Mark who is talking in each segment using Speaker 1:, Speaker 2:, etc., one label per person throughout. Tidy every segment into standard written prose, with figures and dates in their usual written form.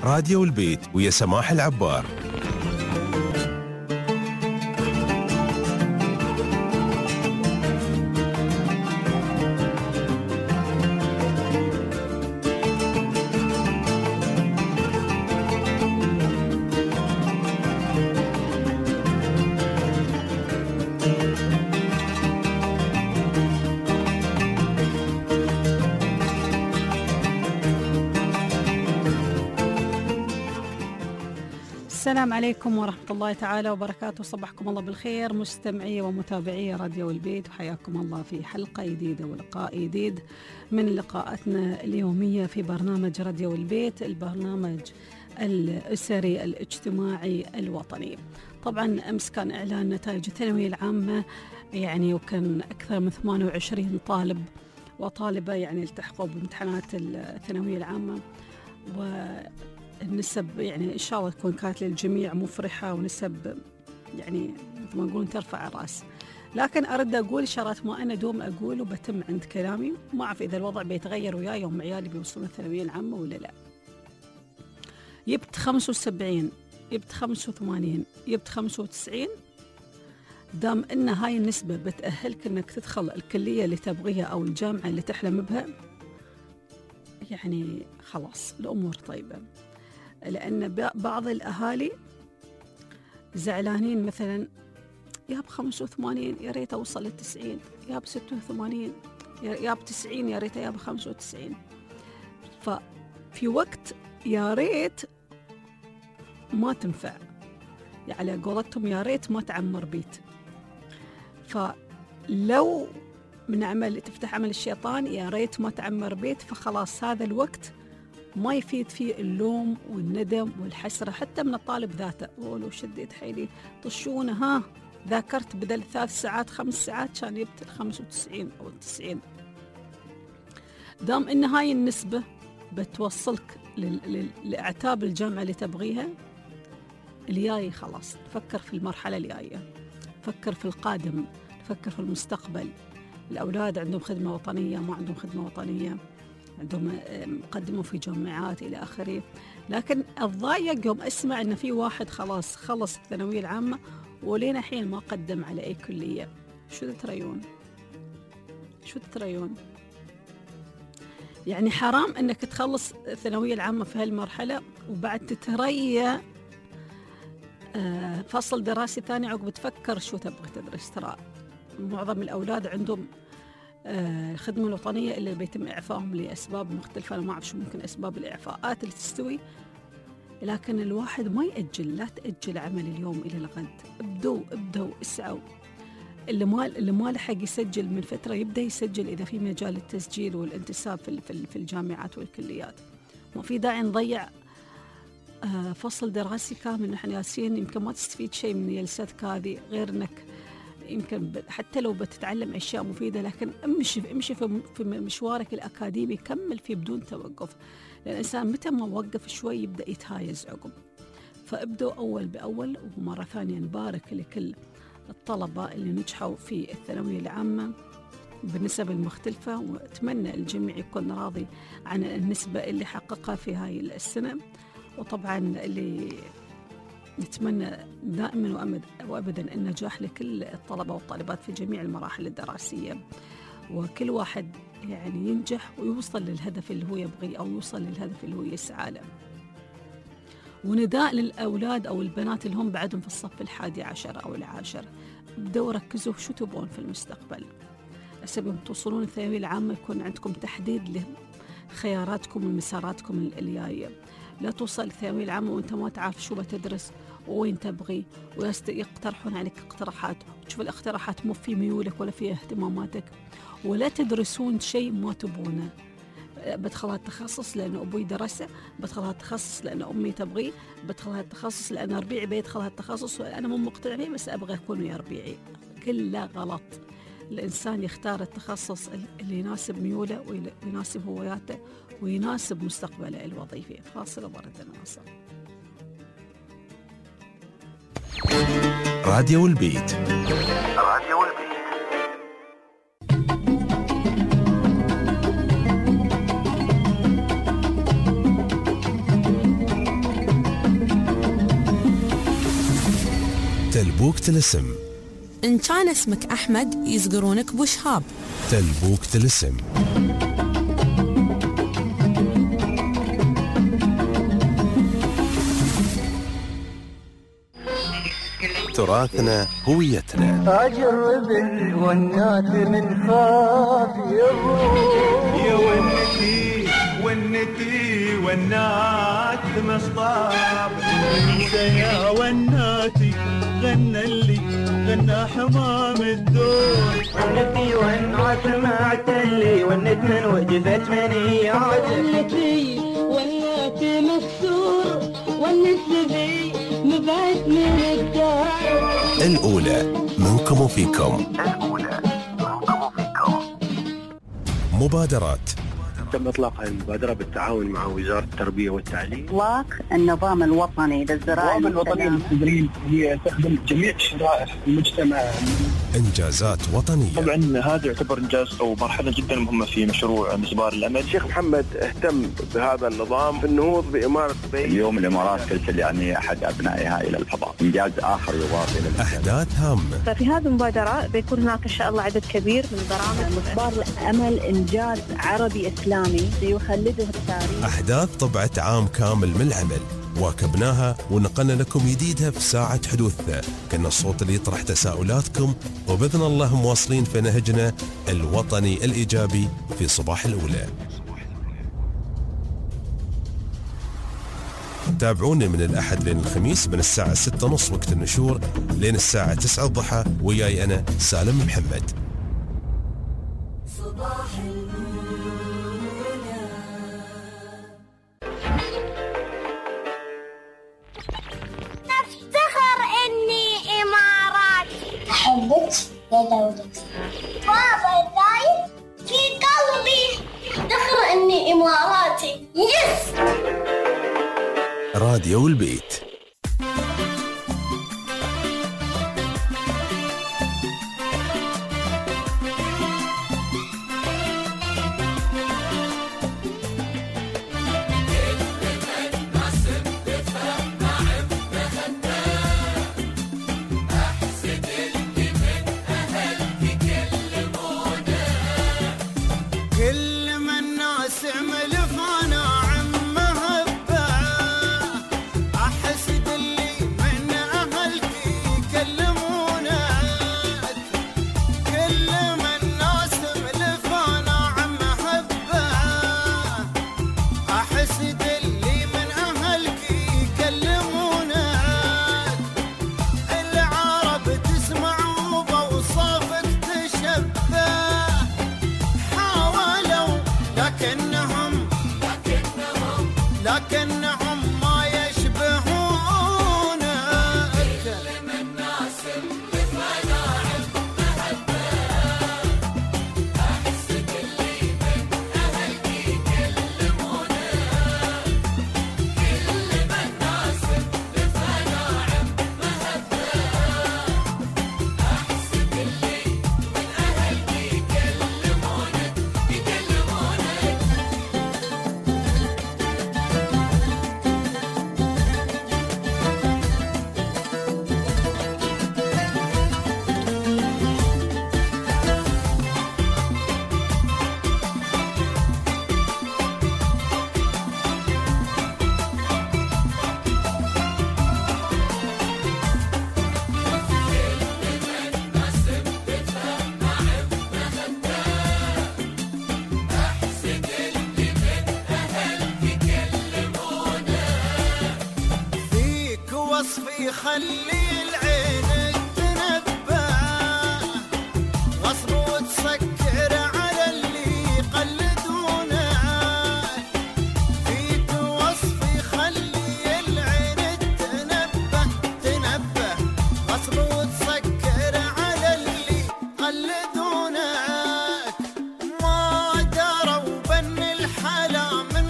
Speaker 1: راديو البيت ويا سماح العبار.
Speaker 2: السلام عليكم ورحمة الله تعالى وبركاته. صبحكم الله بالخير مستمعي ومتابعي راديو البيت، وحياكم الله في حلقة جديدة ولقاء جديد من لقاءاتنا اليومية في برنامج راديو البيت، البرنامج الأسري الاجتماعي الوطني. طبعا أمس كان إعلان نتائج الثانوية العامة، يعني وكان أكثر من 28 طالب وطالبة يعني التحقوا بامتحانات الثانوية العامة، والنسب يعني إن شاء الله تكون كانت للجميع مفرحة، ونسب يعني مثل ما نقول ترفع الرأس. لكن أرد أقول إشارات ما أنا دوم أقول وبتم عند كلامي، ما أعرف إذا الوضع بيتغير وياي يوم عيالي بيوصلون الثانوية العامة ولا لا. جبت 75، جبت 85، جبت 95، دام إن هاي النسبة بتأهلك إنك تدخل الكلية اللي تبغيها أو الجامعة اللي تحلم بها، يعني خلاص الأمور طيبة. لأن بعض الأهالي زعلانين، مثلا يا ب85 يا ريت أوصل ل90، يا ب86 يا ب90 يا ريت يا ب95. ففي وقت يا ريت ما تنفع، يعني على قولتهم يا ريت ما تعمر بيت. فلو من عمل تفتح عمل الشيطان يا ريت ما تعمر بيت، فخلاص هذا الوقت ما يفيد فيه اللوم والندم والحسرة حتى من الطالب ذاته. ولو شديت حيلي طشونه، ها ذاكرت بدل 3 ساعات 5 ساعات كان جبت 95 أو 90. دام إن هاي النسبة بتوصلك لأعتاب الجامعة اللي تبغيها، الجاي خلاص فكر في المرحلة الجاية، فكر في القادم، فكر في المستقبل. الأولاد عندهم خدمة وطنية، ما عندهم خدمة وطنية، عندهم مقدموا في جامعات إلى آخره. لكن الضايق يوم أسمع أن في واحد خلاص خلص الثانوية العامة ولين حين ما قدم على أي كلية. شو تتريون؟ شو تتريون؟ يعني حرام أنك تخلص الثانوية العامة في هالمرحلة وبعد تتريا فصل دراسي ثاني عقب تفكر شو تبغى تدرس. ترى معظم الأولاد عندهم الخدمة الوطنية اللي بيتم إعفائهم لأسباب مختلفة. أنا ما أعرف شو ممكن أسباب الإعفاءات اللي تستوي، لكن الواحد ما يأجل. لا تأجل عمل اليوم إلى الغد، ابدوا اسعوا. اللي ما لحق يسجل من فترة يبدأ يسجل إذا في مجال التسجيل والانتساب في الجامعات والكليات. ما في داعي نضيع فصل دراسي كامل نحن ياسين يمكن ما تستفيد شيء من جلساتك هذه، غير أنك يمكن حتى لو بتتعلم أشياء مفيدة، لكن امشي في مشوارك الأكاديمي، كمل فيه بدون توقف. لأن الإنسان متى ما وقف شوي يبدأ يتهايز عقب. فابدأوا أول بأول. ومرة ثانية نبارك لكل الطلبة اللي نجحوا في الثانوية العامة بالنسب المختلفة، وأتمنى الجميع يكون راضي عن النسبة اللي حققها في هاي السنة. وطبعا اللي نتمنى دائما وأبدا النجاح لكل الطلبة والطالبات في جميع المراحل الدراسية، وكل واحد يعني ينجح ويوصل للهدف اللي هو يبغيه أو يوصل للهدف اللي هو يسعى له. ونداء للأولاد أو البنات اللي هم بعدهم في الصف 11 أو 10، بدوا ركزوا شو تبغون في المستقبل. أسبب توصلون الثانوية العامة يكون عندكم تحديد لخياراتكم ومساراتكم الجاية. لا توصل الثانوية العامة وانت ما تعرف شو بتدرس وين تبغي، ويقترحون عليك اقتراحات، وتشوف الاقتراحات مو في ميولك ولا في اهتماماتك، ولا تدرسون شيء ما تبونه. بدخل هالتخصص لأن أبوي درسه، بدخل هالتخصص لأن أمي تبغي، بدخل هالتخصص لأن ربيعي بيدخل هالتخصص وأنا مو مقتنع فيه بس أبغى أكون ويا ربيعي. كله غلط. الإنسان يختار التخصص اللي يناسب ميوله ويناسب هواياته ويناسب مستقبله الوظيفي. فاصل وبرد الناصر.
Speaker 1: راديو البيت.
Speaker 3: راديو البيت.
Speaker 1: تلبوك تلسم.
Speaker 4: إن كان اسمك أحمد يصقرونك بوشهاب.
Speaker 1: تلبوك تلسم. تراثنا هويتنا.
Speaker 5: أجرب الونات من خاف يا ونتي ونتي ونات مصطاب. انت يا وناتي غنى اللي غنى حمام الدور. ونتي ونات معت اللي ونت من وجدت منيات.
Speaker 6: ونتي وناتي مكسور ونت بي مبعد من الدار.
Speaker 1: الأولى منكم وفيكم. مبادرات.
Speaker 7: تم إطلاق المبادرة بالتعاون مع وزارة التربية والتعليم.
Speaker 8: إطلاق النظام الوطني للزراعة.
Speaker 7: النظام الوطني للتدريب هي تخدم جميع شرائح المجتمع.
Speaker 1: إنجازات وطنية.
Speaker 7: طبعا هذا يعتبر إنجاز أو مرحلة جدا مهمة في مشروع مسبار الأمل. الشيخ محمد اهتم بهذا النظام في النهوض بإمارة بي.
Speaker 9: اليوم الإمارات ترسل يعني أحد أبنائها إلى الفضاء، إنجاز آخر يضاف إلى
Speaker 1: أحداث هامة.
Speaker 10: ففي هذه المبادرة بيكون هناك إن شاء الله عدد كبير من البرامج.
Speaker 8: مسبار الأمل إنجاز عربي إسلامي سيخلده التاريخ.
Speaker 1: أحداث طبعت عام كامل من العمل واكبناها ونقلنا لكم جديدها في ساعة حدوثها. كنا الصوت اللي يطرح تساؤلاتكم، وبإذن الله مواصلين في نهجنا الوطني الإيجابي في صباح الأولى. تابعوني من الأحد لين الخميس من الساعة 6:30 وقت النشور لين الساعة 9 الضحى، وياي أنا سالم محمد.
Speaker 11: أفتخر إني إماراتي. أحبك يا دولتي. بابا دايم في قلبي. أفتخر إني إماراتي. يس.
Speaker 1: راديو البيت.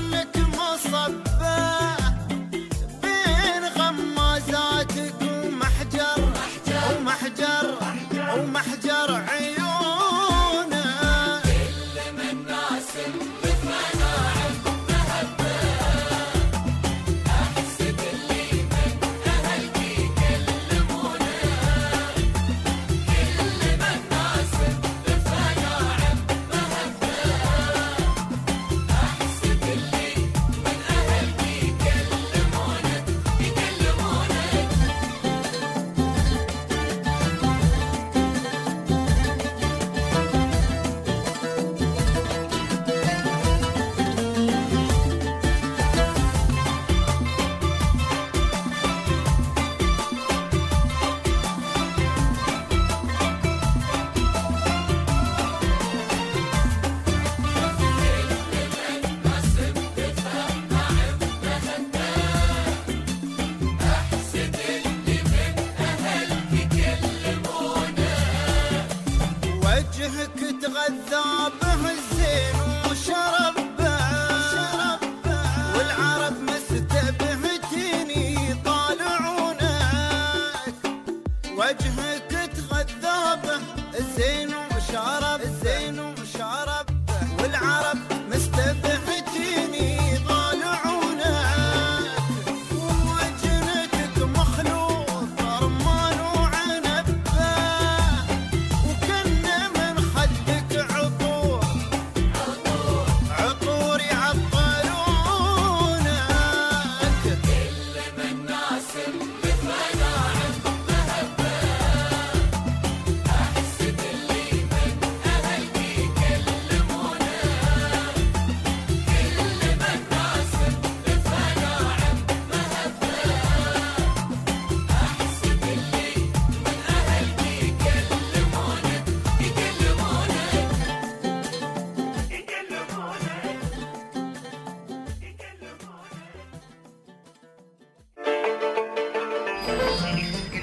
Speaker 5: بين غمازاتك ومحبوبك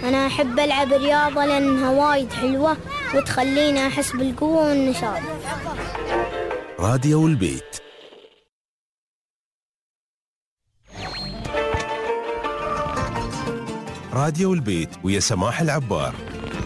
Speaker 11: أنا أحب ألعب رياضة لأنها وايد حلوة وتخليني أحس بالقوة والنشاط.
Speaker 1: راديو البيت. راديو البيت ويا سماح العبار.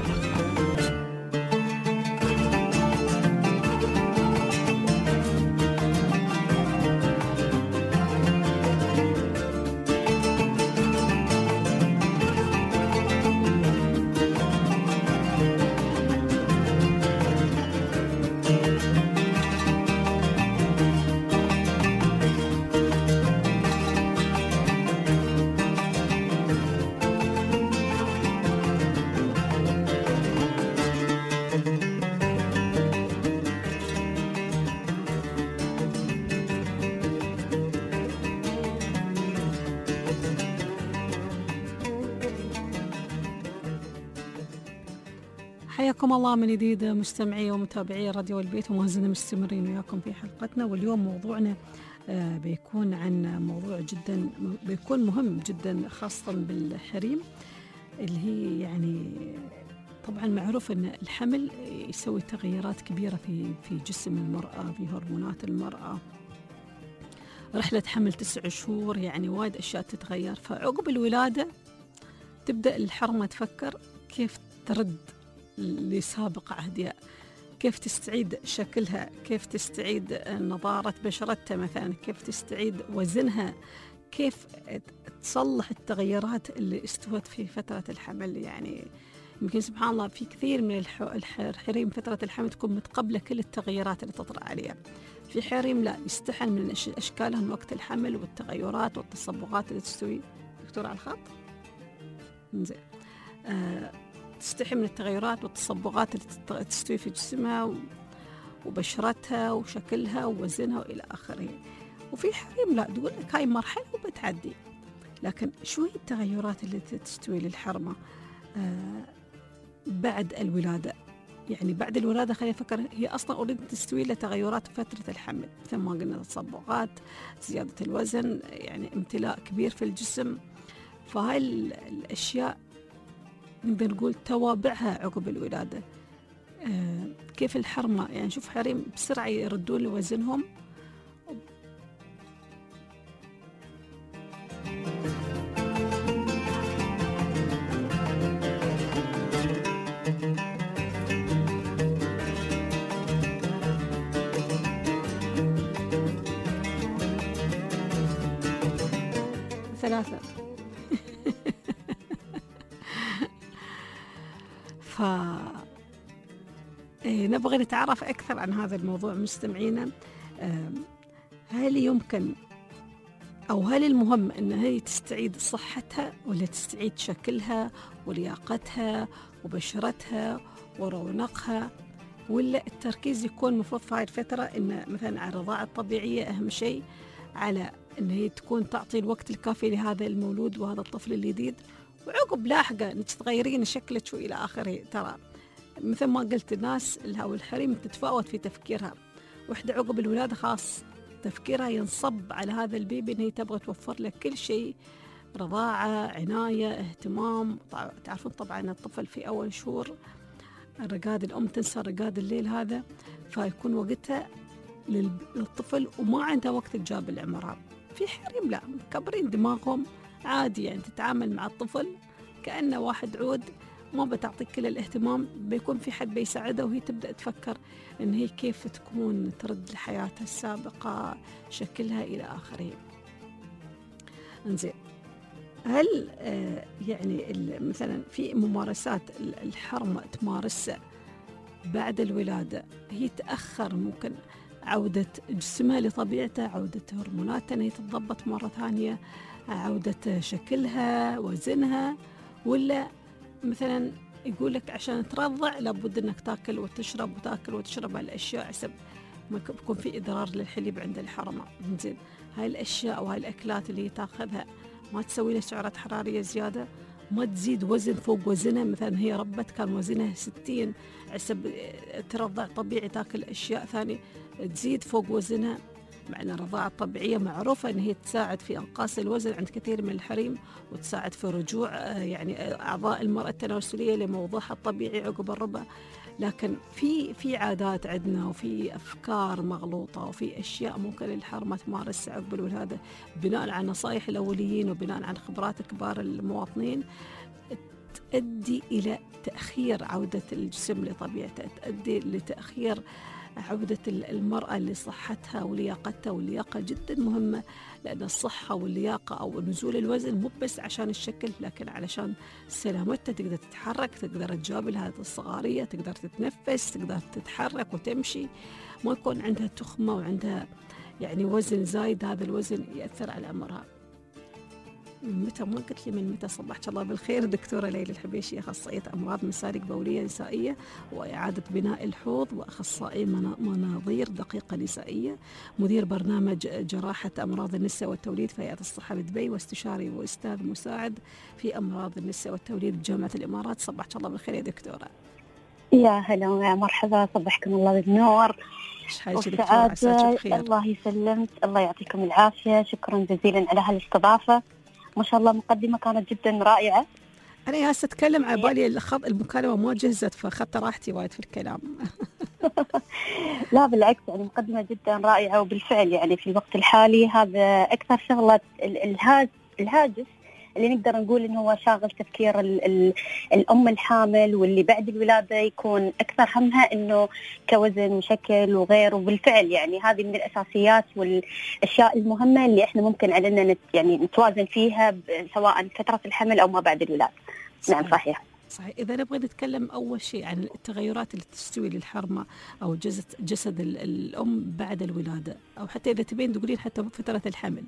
Speaker 2: حياكم الله من جديد مستمعي ومتابعي راديو البيت، وما زلنا مستمرين وياكم في حلقتنا. واليوم موضوعنا بيكون عن موضوع جدا بيكون مهم جدا، خاصة بالحريم، اللي هي يعني طبعا معروف أن الحمل يسوي تغيرات كبيرة في جسم المرأة، في هرمونات المرأة. رحلة حمل 9 شهور، يعني وايد أشياء تتغير. فعقب الولادة تبدأ الحرمة تفكر كيف ترد لسابق عهدها، كيف تستعيد شكلها، كيف تستعيد نضارة بشرتها مثلا، كيف تستعيد وزنها، كيف تصلح التغيرات اللي استوت في فترة الحمل. يعني يمكن سبحان الله في كثير من الحريم فترة الحمل تكون متقبلة كل التغيرات اللي تطرأ عليها. في حريم لا، يستحن من أشكالهم وقت الحمل والتغيرات والتصبغات اللي تستوي. دكتور على الخط زين. تستحي من التغيرات والتصبغات اللي تستوي في جسمها وبشرتها وشكلها ووزنها وإلى آخره. وفي حريم لا، تقول لك هاي مرحلة وبتعدي. لكن شو هي التغيرات اللي تستوي للحرمة بعد الولادة؟ يعني بعد الولادة خلينا نفكر، هي أصلا أريد تستوي لها تغيرات في فترة الحمل، مثل ما قلنا تصبغات، زيادة الوزن، يعني امتلاء كبير في الجسم. فهاي الأشياء نقدر نقول توابعها عقب الولادة. كيف الحرمة يعني شوف حريم بسرعة يردون لوزنهم. ثلاثة. نبغى نتعرف أكثر عن هذا الموضوع مستمعينا. هل يمكن أو هل المهم أن هي تستعيد صحتها، ولا تستعيد شكلها ولياقتها وبشرتها ورونقها، ولا التركيز يكون مفروض في هذه الفترة إن مثلا على الرضاعة الطبيعية أهم شيء، على أن هي تكون تعطي الوقت الكافي لهذا المولود وهذا الطفل الجديد، وعقب لاحقة أنك تغيرين شكلك وإلى آخره. ترى مثل ما قلت الناس أو الحريم تتفاوت في تفكيرها. وحدة عقب الولادة خاص تفكيرها ينصب على هذا البيبي، إن هي تبغى توفر له كل شيء، رضاعة، عناية، اهتمام. تعرفون طبعا الطفل في أول شهور الرقاد، الأم تنسى رقاد الليل هذا، فيكون وقتها للطفل وما عنده وقت تجاب العمران. في حريم لا، مكبرين دماغهم عادي، يعني تتعامل مع الطفل كأنه واحد عود، ما بتعطيك كل الاهتمام، بيكون في حد بيساعدها، وهي تبدأ تفكر إن هي كيف تكون ترد لحياتها السابقة، شكلها إلى آخره. انزين، هل يعني مثلا في ممارسات الحرمة تمارسها بعد الولادة هي تأخر ممكن عودة جسمها لطبيعته، عودة هرموناتها إن هي تتضبط مرة ثانية، عودة شكلها، وزنها، ولا مثلا يقول لك عشان ترضع لابد انك تاكل وتشرب وتاكل وتشرب هالاشياء حسب ما يكون في اضرار للحليب عند الحرمه. زين، هاي الاشياء وهاي الاكلات اللي تاخذها ما تسوي لها سعرات حراريه زياده، ما تزيد وزن فوق وزنها. مثلا هي ربت كان وزنها 60، حسب ترضع طبيعي تاكل اشياء ثانيه تزيد فوق وزنها. مع أن الرضاعة الطبيعية معروفة أن هي تساعد في إنقاص الوزن عند كثير من الحريم، وتساعد في رجوع يعني أعضاء المرأة التناسلية لموضوعها الطبيعي عقب الرضع. لكن في عادات عندنا وفي أفكار مغلوطة وفي أشياء ممكن الحرمة تمارسها عقب الولادة بناء على نصائح الأوليين وبناء على خبرات كبار المواطنين، تؤدي إلى تأخير عودة الجسم لطبيعته، تؤدي لتأخير عودة المرأة لصحتها ولياقتها. واللياقة جدا مهمة، لأن الصحة واللياقة أو نزول الوزن مو بس عشان الشكل، لكن علشان سلامتها، تقدر تتحرك، تقدر تجابل هذه الصغارية، تقدر تتنفس، تقدر تتحرك وتمشي، ما يكون عندها تخمة وعندها يعني وزن زايد. هذا الوزن يأثر على عمرها. متى ما قلت لي من متى؟ صبحك الله بالخير دكتورة ليلى الحبيشي، أخصائية أمراض مسالك بولية نسائية وإعادة بناء الحوض، وأخصائي مناظير دقيقة نسائية، مدير برنامج جراحة أمراض النساء والتوليد في هيئة الصحة بدبي، واستشاري وأستاذ مساعد في أمراض النساء والتوليد بجامعة الإمارات. صبحك الله بالخير يا دكتورة.
Speaker 12: يا هلا يا مرحبا، صبحكم الله بالنور والسعادة. الله يسلمك، الله يعطيكم العافية. شكرا جزيلا على هالاستضافة، ما شاء الله مقدمة كانت جدا رائعة.
Speaker 2: أنا هسه أتكلم على بالي المكالمة ما جهزت، فأخذت راحتي وايد في الكلام.
Speaker 12: لا بالعكس، يعني مقدمة جدا رائعة، وبالفعل يعني في الوقت الحالي هذا أكثر شغلة الهاجس اللي نقدر نقول إنه هو شاغل تفكير الأم الحامل واللي بعد الولادة، يكون أكثر همها إنه كوزن وشكل وغيره. وبالفعل يعني هذه من الأساسيات والأشياء المهمة اللي إحنا ممكن علينا يعني نتوازن فيها سواء فترة الحمل أو ما بعد الولادة. نعم صحيح.
Speaker 2: إذا نبغى نتكلم أول شيء عن التغيرات اللي تستوي للحرمة أو جسد الأم بعد الولادة، أو حتى إذا تبين تقولين حتى فترة الحمل.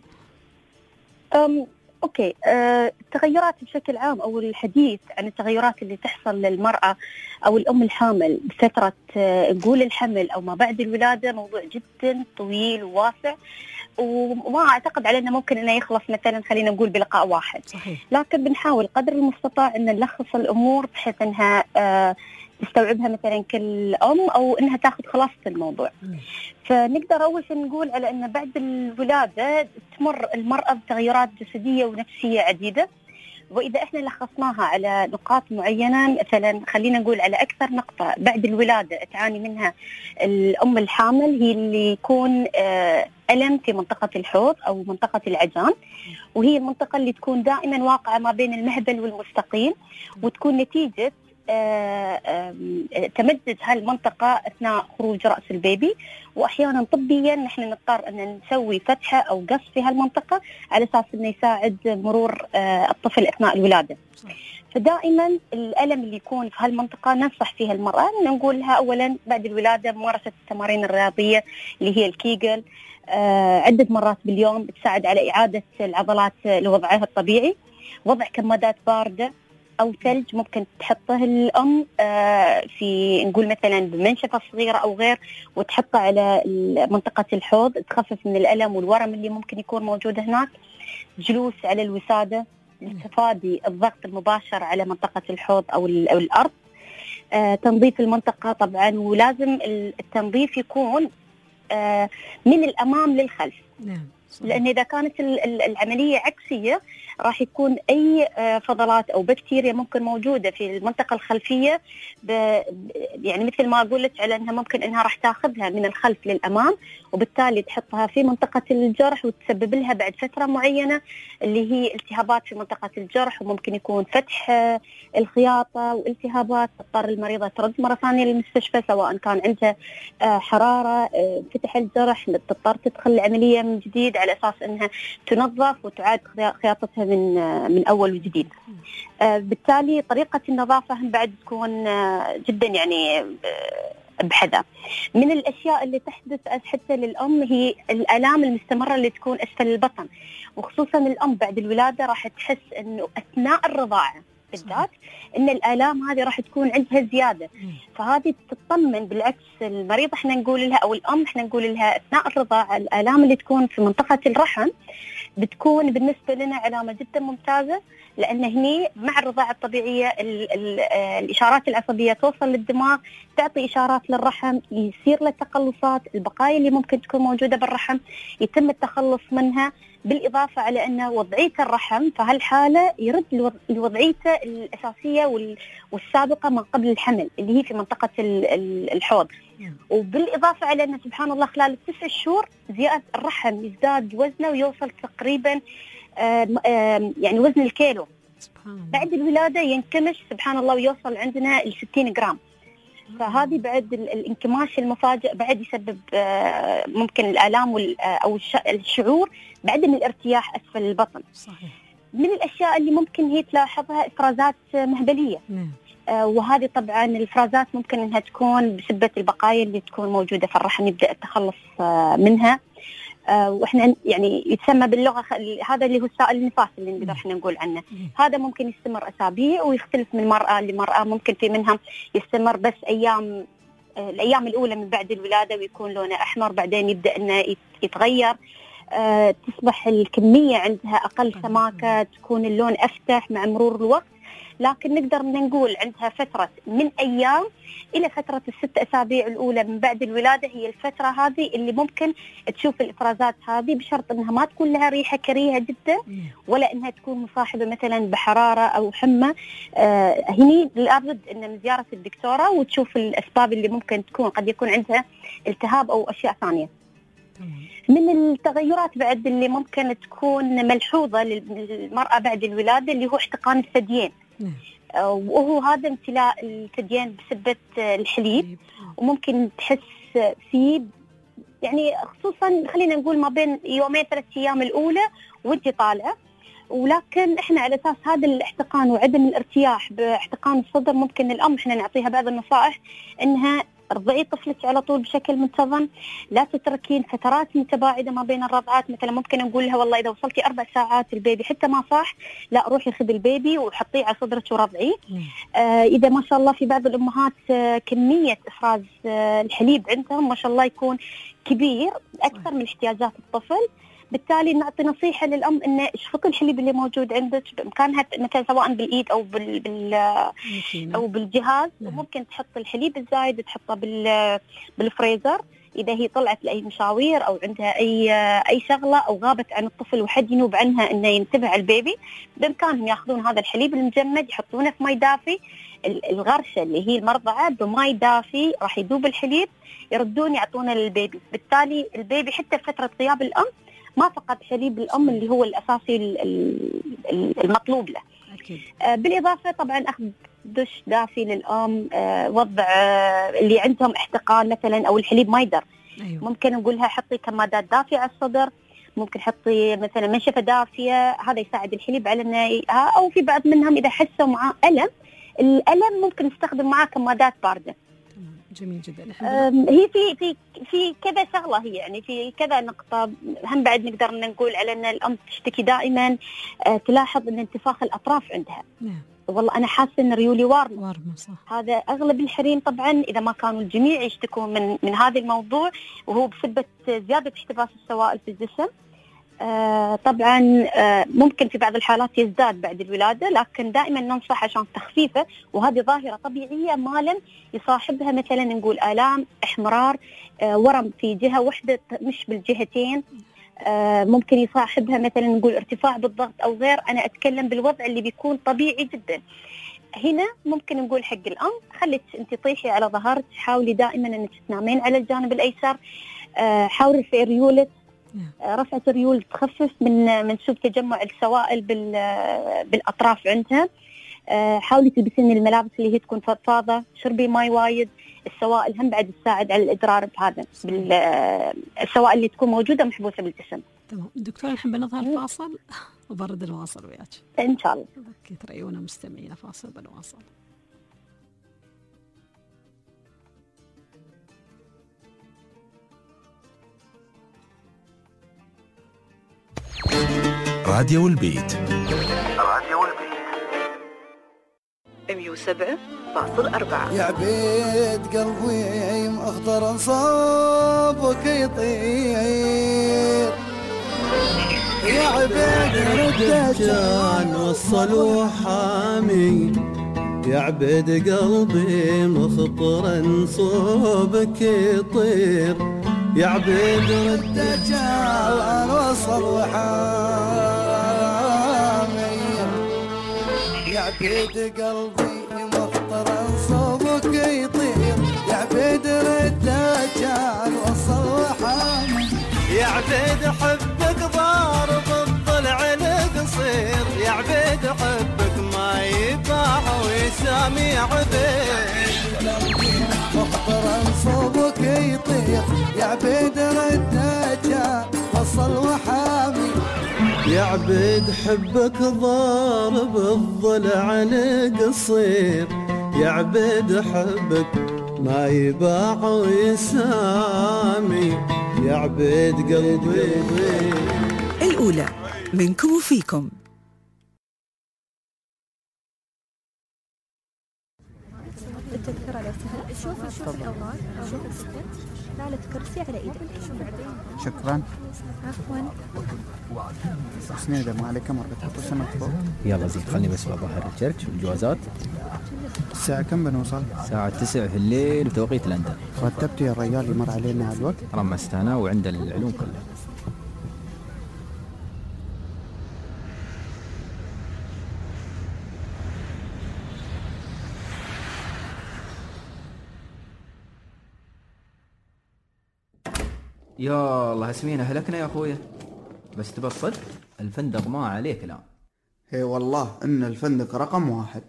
Speaker 12: أوكي، التغيرات بشكل عام أو الحديث عن التغيرات اللي تحصل للمرأة أو الأم الحامل بفترة نقول الحمل أو ما بعد الولادة موضوع جدا طويل وواسع، وما أعتقد علينا ممكن أنه يخلص مثلا خلينا نقول بلقاء واحد.
Speaker 2: صحيح.
Speaker 12: لكن بنحاول قدر المستطاع أن نلخص الأمور بحيث أنها تستوعبها مثلا كل أم أو أنها تأخذ خلاصة الموضوع. فنقدر أول شيء نقول على أن بعد الولادة تمر المرأة بتغيرات جسدية ونفسية عديدة، وإذا إحنا لخصناها على نقاط معينة، مثلا خلينا نقول على أكثر نقطة بعد الولادة تعاني منها الأم الحامل هي اللي يكون ألم في منطقة الحوض أو منطقة العجان، وهي المنطقة اللي تكون دائما واقعة ما بين المهبل والمستقيم، وتكون نتيجة تمدد هالمنطقة أثناء خروج رأس البيبي. وأحيانا طبيا نحن نضطر أن نسوي فتحة أو قص في هالمنطقة على أساس أنه يساعد مرور الطفل أثناء الولادة. فدائما الألم اللي يكون في هالمنطقة ننصح فيها المرأة أن نقول لها أولا بعد الولادة ممارسة التمارين الرياضية اللي هي الكيجل عدة مرات باليوم، تساعد على إعادة العضلات لوضعها الطبيعي. وضع كمادات باردة أو ثلج ممكن تحطه الأم في نقول مثلا بمنشفة صغيرة أو غير، وتحطه على منطقة الحوض، تخفف من الألم والورم اللي ممكن يكون موجود هناك. جلوس على الوسادة لتفادي الضغط المباشر على منطقة الحوض أو الأرض. تنظيف المنطقة طبعا، ولازم التنظيف يكون من الأمام للخلف.
Speaker 2: نعم.
Speaker 12: لأن إذا كانت العملية عكسية راح يكون أي فضلات أو بكتيريا ممكن موجودة في المنطقة الخلفية، يعني مثل ما قلت على أنها ممكن أنها راح تأخذها من الخلف للأمام، وبالتالي تحطها في منطقة الجرح وتسبب لها بعد فترة معينة اللي هي التهابات في منطقة الجرح، وممكن يكون فتح الخياطة والتهابات، تضطر المريضة ترد مرة ثانية للمستشفى سواء كان عندها حرارة فتح الجرح، تضطر تدخل العملية من جديد على أساس أنها تنظف وتعاد خياطتها من أول وجديد. بالتالي طريقة النظافة هم بعد تكون جدا يعني بحذر. من الأشياء اللي تحدث حتى للأم هي الآلام المستمرة اللي تكون أسفل البطن، وخصوصا الأم بعد الولادة راح تحس أنه أثناء الرضاعة بالذات ان الآلام هذه راح تكون عندها زيادة. فهذه تطمن بالعكس المريضة احنا نقول لها او الام احنا نقول لها اثناء الرضاعة الآلام اللي تكون في منطقة الرحم بتكون بالنسبة لنا علامة جدا ممتازة، لأن هني مع الرضاعة الطبيعية الإشارات العصبية توصل للدماغ، تعطي إشارات للرحم، يصير له تقلصات، البقايا اللي ممكن تكون موجودة بالرحم يتم التخلص منها، بالإضافة على أن وضعية الرحم في هالحالة يرد لوضعيته الأساسية والسابقة من قبل الحمل اللي هي في منطقة الحوض. وبالإضافة على أن سبحان الله خلال 9 شهور زيادة الرحم يزداد وزنه ويوصل تقريبا يعني وزن الكيلو. بعد الولادة ينكمش سبحان الله ويوصل عندنا 60 جرام. فهذه بعد الانكماش المفاجئ بعد يسبب ممكن الآلام أو الشعور بعدم الارتياح أسفل البطن.
Speaker 2: صحيح.
Speaker 12: من الأشياء اللي ممكن هي تلاحظها إفرازات مهبلية. وهذه طبعا الإفرازات ممكن أنها تكون بسبة البقايا اللي تكون موجودة في الرحم يبدأ التخلص منها. وإحنا يعني يتسمى باللغة هذا اللي هو السائل النفاس اللي نقدر إحنا نقول عنه. هذا ممكن يستمر أسابيع ويختلف من مرأة لمرأة، ممكن في منهم يستمر بس الأيام الأولى من بعد الولادة ويكون لونه أحمر، بعدين يبدأ إنه يتغير، تصبح الكمية عندها أقل سماكة، تكون اللون أفتح مع مرور الوقت. لكن نقدر نقول عندها فترة من أيام إلى فترة 6 أسابيع الأولى من بعد الولادة هي الفترة هذه اللي ممكن تشوف الإفرازات هذه، بشرط أنها ما تكون لها ريحة كريهة جدا ولا أنها تكون مصاحبة مثلا بحرارة أو حمى. هني لابد أن من زيارة الدكتورة وتشوف الأسباب اللي ممكن تكون، قد يكون عندها التهاب أو أشياء ثانية. من التغيرات بعد اللي ممكن تكون ملحوظة للمرأة بعد الولادة اللي هو احتقان الثديين. وهو هذا امتلاء الثديين بسبة الحليب، وممكن تحس فيه يعني خصوصا خلينا نقول ما بين 2-3 أيام الأولى وانت طالعة. ولكن احنا على اساس هذا الاحتقان وعدم الارتياح باحتقان الصدر ممكن الام احنا نعطيها بعض النصائح انها رضعي طفلك على طول بشكل منتظم، لا تتركين فترات متباعده ما بين الرضعات. مثلا ممكن نقول لها والله اذا وصلتي 4 ساعات البيبي حتى ما صاح، لا روحي خذي البيبي وحطيه على صدرك ورضعيه. اذا ما شاء الله في بعض الامهات كميه افراز الحليب عندهم ما شاء الله يكون كبير اكثر من احتياجات الطفل، بالتالي نعطي نصيحة للأم إن اشفطي الحليب اللي موجود عندك بإمكانها مثلا سواء بالإيد أو أو بالجهاز. وممكن تحط الحليب الزايد تحطه بالفريزر إذا هي طلعت لأي مشاوير أو عندها أي شغلة أو غابت عن الطفل وحد ينوب عنها إنه ينتبه على البيبي، بإمكانهم يأخذون هذا الحليب المجمد يحطونه في ماء دافي، الغرشة اللي هي المرضعة بماء دافي راح يذوب الحليب، يردون يعطونه للبيبي. بالتالي البيبي حتى في فترة غياب الأم ما فقط حليب الأم اللي هو الأساسي المطلوب له. بالإضافة طبعا أخذ دش دافي للأم، وضع اللي عندهم احتقان مثلا أو الحليب ما يقدر. ممكن نقولها حطي كمادات دافية على الصدر، ممكن حطي مثلا منشفة دافية، هذا يساعد الحليب على انه. أو في بعض منهم إذا حسوا معاه الألم ممكن نستخدم معاه كمادات باردة.
Speaker 2: جميل جدا.
Speaker 12: هي في كذا شغله، هي يعني في كذا نقطه هم بعد نقدر نقول على ان الام تشتكي دائما تلاحظ ان انتفاخ الاطراف عندها. والله انا حاسه ان ريولي وارمه صح. هذا اغلب الحريم طبعا اذا ما كانوا الجميع يشتكون من هذا الموضوع، وهو بسبب زياده احتباس السوائل في الجسم. طبعا ممكن في بعض الحالات يزداد بعد الولادة، لكن دائما ننصح عشان تخفيفه، وهذه ظاهرة طبيعية ما لم يصاحبها مثلا نقول آلام، احمرار، ورم في جهة واحدة مش بالجهتين، ممكن يصاحبها مثلا نقول ارتفاع بالضغط أو غير. أنا أتكلم بالوضع اللي بيكون طبيعي جدا. هنا ممكن نقول حق الأم خليك أنت طيحي على ظهرك، حاولي دائما أنك تنامين على الجانب الأيسر، حاولي في ريولك، رفعة الريول تخفف من سوء تجمع السوائل بالأطراف عندها. حاولي تلبسين الملابس اللي هي تكون فضفاضة، شربي ماي وايد، السوائل هم بعد تساعد على الإدرار بهذا السوائل اللي تكون موجودة محبوسة بالجسم.
Speaker 2: تمام دكتورة، نحب نظهر فاصل وبرد الواصل وياك
Speaker 12: إن شاء الله.
Speaker 2: تريونا مستمعين، فاصل بنواصل.
Speaker 1: راديو البيت.
Speaker 3: راديو البيت
Speaker 13: 107.4. يا عبيد قلبي مأخضر صابك يطير،
Speaker 5: يا عبيد الدجال وصل وحامي يا عبيد قلبي مخطرا صوبك يطير يا عبيد الدجال وصل وحامي يا عبيد قلبي مخطرا صوبك يطير يا عبيد الدجال وصل وحامي يا عبيد حبك ضارب الضلع القصير يا عبيد حبك ما يباع ويسامي يا عبيد مخطرا صوبك يطير يا عبيد الدجال وصل وحامي يا عبيد حبك ضارب الضلع القصير يا عبيد حبك ما يباع ويسامي يا عبيد قلبي.
Speaker 14: الأولى منكم وفيكم.
Speaker 15: التذكرة لو سهل شوف الأوراق شوف السكت ثالث كرسي على إيدك.
Speaker 16: شكرا.
Speaker 15: عفوا.
Speaker 16: سنيدة ما عليك مرة تحطوا سنة فوق.
Speaker 17: يلا زين خلني بس بظهر الشركة والجوازات.
Speaker 16: الساعة كم بنوصل؟
Speaker 17: الساعة 9 في الليل بتوقيت لندن.
Speaker 16: رتبت يا الرجال يمر علينا الوقت؟
Speaker 17: رمست أنا وعند العلوم كلها. يا الله يسمينا هلكنا يا أخويا. بس تبى الصدق الفندق ما عليه كلام.
Speaker 16: هي والله إن الفندق رقم 1.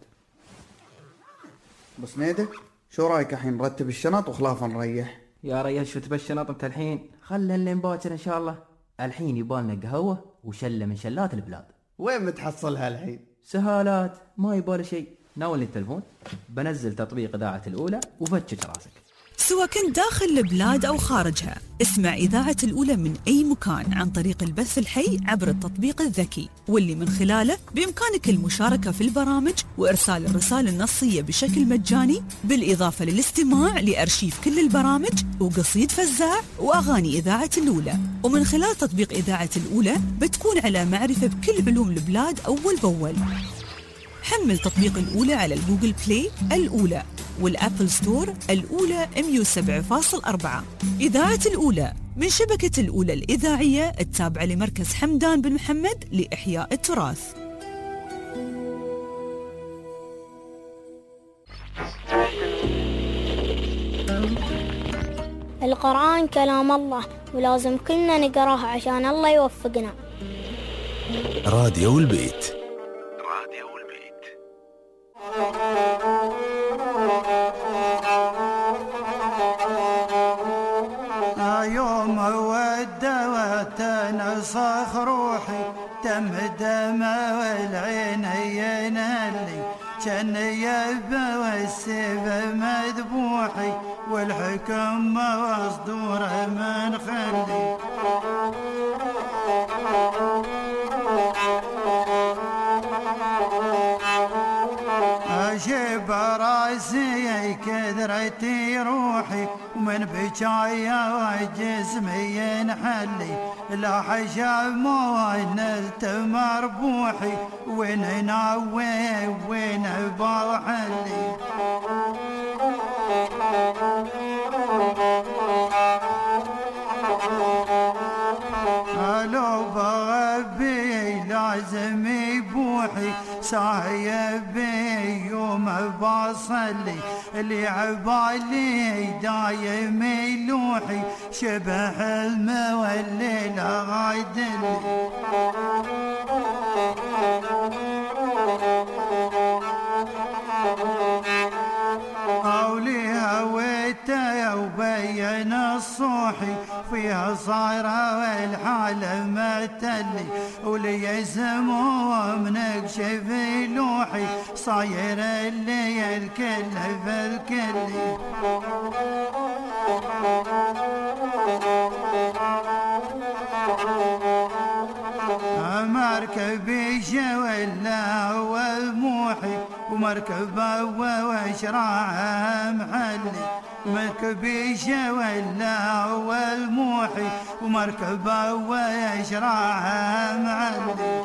Speaker 16: بس نيدة شو رايك الحين نرتب الشنط وخلاف نريح؟
Speaker 17: يا ريال شو تبى الشنط انت الحين؟ خلنا لين باكر ان شاء الله. الحين يبالنا قهوة وشلة من شلات البلاد.
Speaker 16: وين بتحصلها الحين؟
Speaker 17: سهالات ما يبال شيء. ناولني التلفون بنزل تطبيق إذاعة الأولى وفتش راسك.
Speaker 14: سواء كنت داخل البلاد أو خارجها، اسمع إذاعة الأولى من أي مكان عن طريق البث الحي عبر التطبيق الذكي، واللي من خلاله بإمكانك المشاركة في البرامج وإرسال الرسائل النصية بشكل مجاني، بالإضافة للاستماع لأرشيف كل البرامج وقصيد فزاع وأغاني إذاعة الأولى. ومن خلال تطبيق إذاعة الأولى بتكون على معرفة بكل علوم البلاد أول بأول. حمل تطبيق الأولى على الجوجل بلاي الأولى والأبل ستور الأولى 107.4. إذاعة الأولى من شبكة الأولى الإذاعية التابعة لمركز حمدان بن محمد لإحياء التراث.
Speaker 11: القرآن كلام الله ولازم كلنا نقراه عشان الله يوفقنا.
Speaker 1: راديو البيت.
Speaker 5: يوم ودوت نصخ روحي دم دم والعين ينهلي كان يبى والسيف مذبوحي والحكم مصدور من خلي أجيب راسي كدرتي روحي ومن بجايا وجسمي ينحلي لا حشاب ما نلت مربوحي وين ناوي وين بوحلي لو بغبي لازم يبوحي صاحبي يوم بصلي اللي عبالي دايم يلوحي شبه المولي غايدلي أولي هويته وبين الصوحي فيها صايرة والحالة متلي ولي يسموه منكشف لوحي صاير اللي الكل في الكل مركبي شولا وموحي ومركبه وشراعه محلي مكبيشة ولا والموحي ومركبة ويشرعها معلي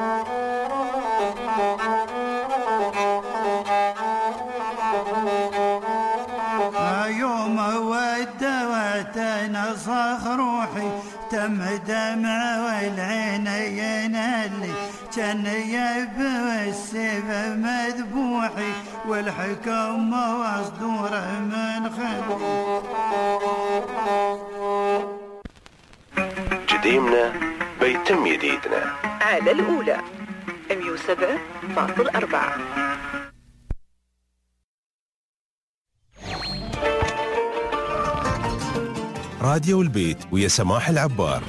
Speaker 5: يوم ودوت نصخ روحي تم دمع والعين ينالي كان يبوي السيف مذبوحي والحكم مصدورة من خلي
Speaker 1: جديمنا بيتم جديدنا
Speaker 13: على الأولى 107.4.
Speaker 1: راديو البيت ويا سماح العبار.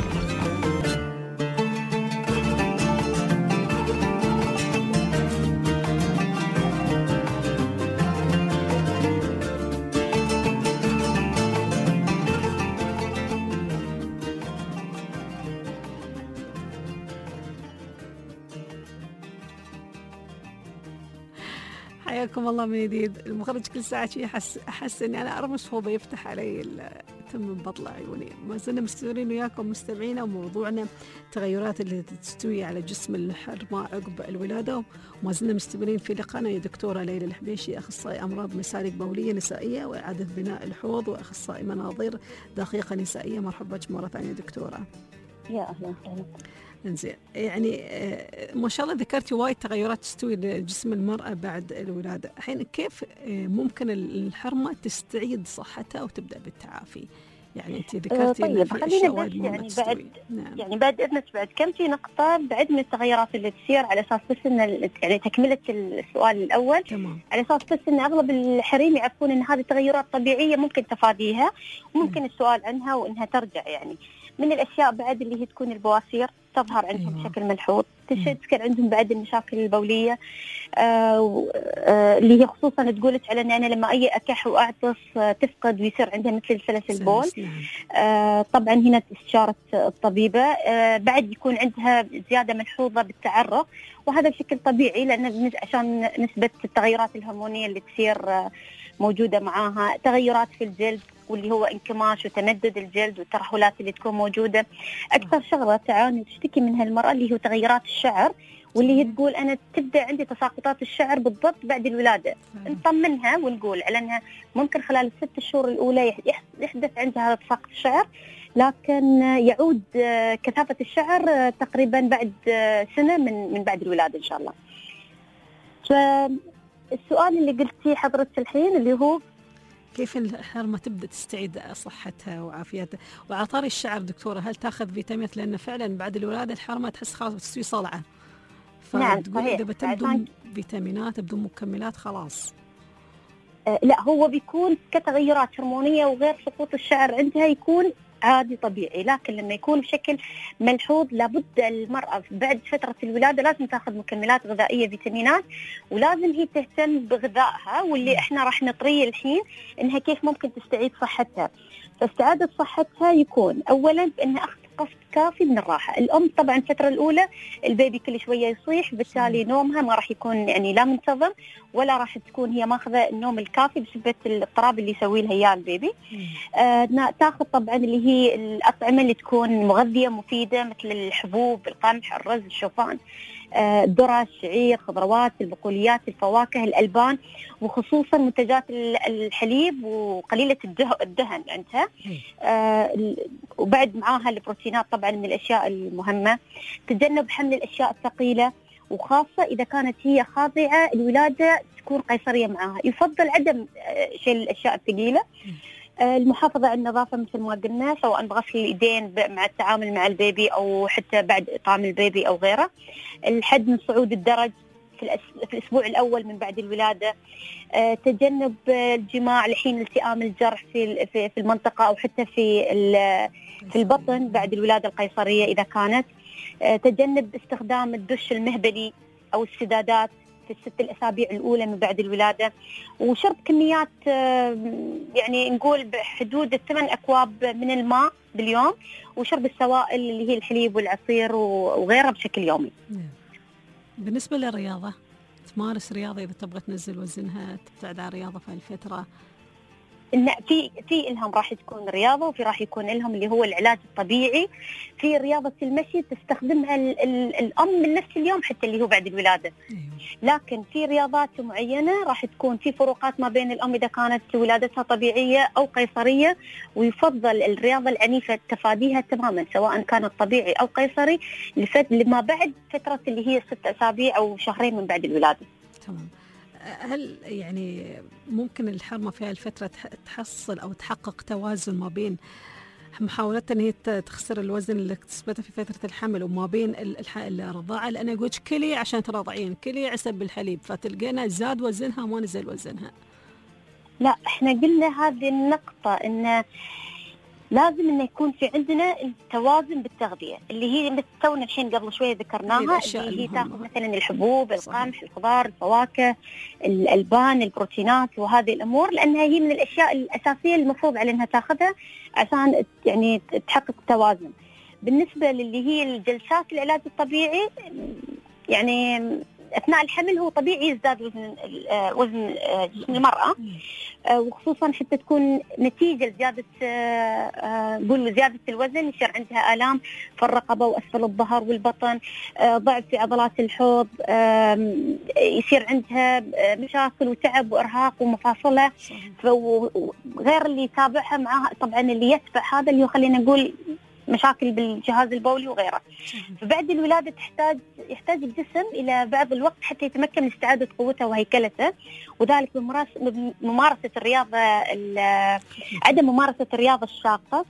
Speaker 2: حياكم الله من جديد. المخرج كل ساعة شيء أحس إني أنا أرمس هو بيفتح علي تم من بطل عيوني. ما زلنا مستمرين وياكم مستمعينا، وموضوعنا التغيرات اللي تستوي على جسم الحرمة عقب الولادة. وما زلنا مستمرين في لقاءنا يا دكتورة ليلى الحبيشي، أخصائي أمراض مسالك بولية نسائية وإعادة بناء الحوض، وأخصائي مناظير دقيقة نسائية. مرحبا بك مرة ثانية دكتورة.
Speaker 12: يا أهلا وسهلا.
Speaker 2: انزين، يعني ما شاء الله ذكرتي وايد تغيرات تستوي لجسم المرأة بعد الولادة. الحين كيف ممكن الحرمة تستعيد صحتها وتبدأ بالتعافي؟ يعني انت ذكرتي
Speaker 12: طيب خلينا بس يعني بعد يعني بعد اذنك بعد كم في نقطة بعد من التغيرات اللي تصير على اساس بس ان يعني تكملة السؤال الاول.
Speaker 2: تمام.
Speaker 12: على اساس بس ان اغلب الحريم يعرفون ان هذه تغيرات طبيعية ممكن تفاديها وممكن السؤال عنها وانها ترجع. يعني من الاشياء بعد اللي هي تكون البواسير تظهر عندهم بشكل ملحوظ، تذكر عندهم بعد المشاكل البولية اللي هي خصوصا تقولت على ان انا لما اجي اكح واعطس تفقد ويصير عندها مثل سلس البول. طبعا هنا استشارة الطبيبة. بعد يكون عندها زيادة ملحوظة بالتعرق، وهذا بشكل طبيعي لان عشان نسبة التغيرات الهرمونية اللي تصير موجودة معاها، تغيرات في الجلد واللي هو انكماش وتمدد الجلد والترهلات اللي تكون موجودة. أكثر شغلة تعاني وتشتكي منها المرأة اللي هو تغيرات الشعر، واللي هي تقول أنا تبدأ عندي تساقطات الشعر بالضبط بعد الولادة. نطمنها ونقول على أنها ممكن خلال ال6 شهور الأولى يحدث عندها تساقط الشعر، لكن يعود كثافة الشعر تقريبا بعد سنة من بعد الولادة إن شاء الله. فالسؤال اللي قلتيه حضرتك الحين اللي هو
Speaker 2: كيف الحرمة تبدأ تستعيد صحتها وعافيتها. وعلى طاري الشعر دكتورة، هل تاخذ فيتامينات؟ لأن فعلا بعد الولادة الحرمة تحس خلاص بتستوي صلعة، فتقول إذا بتبدون فيتامينات بدون مكملات خلاص.
Speaker 12: لا، هو بيكون كتغيرات هرمونية وغير سقوط الشعر عندها يكون عادي طبيعي، لكن لما يكون بشكل ملحوظ لابد المرأة بعد فترة الولادة لازم تاخذ مكملات غذائية فيتامينات، ولازم هي تهتم بغذائها، واللي احنا راح نطريه الحين انها كيف ممكن تستعيد صحتها. فاستعادة صحتها يكون اولا بانها اخذ قسط كافي من الراحة. الام طبعا الفترة الاولى البيبي كل شوية يصيح، بالتالي نومها ما راح يكون يعني لا منتظم ولا راح تكون هي ماخذة النوم الكافي بسبب الاضطراب اللي يسوي لها اياه البيبي. تاخذ طبعا اللي هي الأطعمة اللي تكون مغذية مفيدة مثل الحبوب، القمح، الرز، الشوفان، الذرة، الشعير، خضروات، البقوليات، الفواكه، الألبان، وخصوصا منتجات الحليب وقليلة الدهن عندها. وبعد معاها البروتينات طبعا من الأشياء المهمة. تجنب حمل الأشياء الثقيلة، وخاصة إذا كانت هي خاضعة الولادة تكون قيصرية معاها، يفضل عدم شيل الأشياء الثقيلة. المحافظة على النظافة مثل ما قلنا، سواء بغسل اليدين مع التعامل مع البيبي أو حتى بعد إطعام البيبي أو غيره. الحد من صعود الدرج في الأسبوع الأول من بعد الولادة. تجنب الجماع لحين التئام الجرح في المنطقة أو حتى في البطن بعد الولادة القيصرية إذا كانت. تجنب استخدام الدش المهبلي أو السدادات في ال6 الأسابيع الأولى من بعد الولادة. وشرب كميات يعني نقول بحدود 8 أكواب من الماء باليوم، وشرب السوائل اللي هي الحليب والعصير وغيرها بشكل يومي.
Speaker 2: بالنسبة للرياضة، تمارس رياضة إذا تبغى تنزل وزنها، تبتعد عن الرياضة في الفترة؟
Speaker 12: إن في إلهم راح تكون رياضة، وفي راح يكون إلهم اللي هو العلاج الطبيعي. في رياضة المشي تستخدمها الأم من نفس اليوم حتى اللي هو بعد الولادة. لكن في رياضات معينة راح تكون في فروقات ما بين الأم إذا كانت ولادتها طبيعية أو قيصرية، ويفضل الرياضة العنيفة تفاديها تماما سواء كانت طبيعي أو قيصري لما بعد فترة اللي هي 6 أسابيع أو شهرين من بعد الولادة.
Speaker 2: تمام. هل يعني ممكن الحرمة في هذه الفترة تحصل أو تحقق توازن ما بين محاولتها أن هي تخسر الوزن اللي اكتسبته في فترة الحمل وما بين الرضاعة؟ لأن يقولك كلي عشان ترضعين، كلي عسب بالحليب، فتلقينا زاد وزنها ما نزل وزنها.
Speaker 12: لا، احنا قلنا هذه النقطة إن لازم إنه يكون في عندنا التوازن بالتغذية اللي هي تونا الحين قبل شوية ذكرناها، اللي هي تاخذ مثلا الحبوب، القمح، الخضار، الفواكه، الألبان، البروتينات وهذه الأمور، لأنها هي من الأشياء الأساسية المفروض على إنها تاخذها عشان يعني تحقق التوازن. بالنسبة للي هي الجلسات العلاج الطبيعي، يعني أثناء الحمل هو طبيعي يزداد وزن جسم المرأة، وخصوصا حتى تكون نتيجة لزيادة زيادة الوزن يصير عندها آلام في الرقبة وأسفل الظهر والبطن، ضعف في عضلات الحوض، يصير عندها مشاكل وتعب وإرهاق ومفاصلها، وغير اللي يتابعها معها طبعا اللي يتبع هذا اللي هو خلينا نقول مشاكل بالجهاز البولي وغيره. فبعد الولادة يحتاج الجسم إلى بعض الوقت حتى يتمكن من استعادة قوته وهيكلته، وذلك بممارسة الرياضة، عدم ممارسة الرياضة الشاقة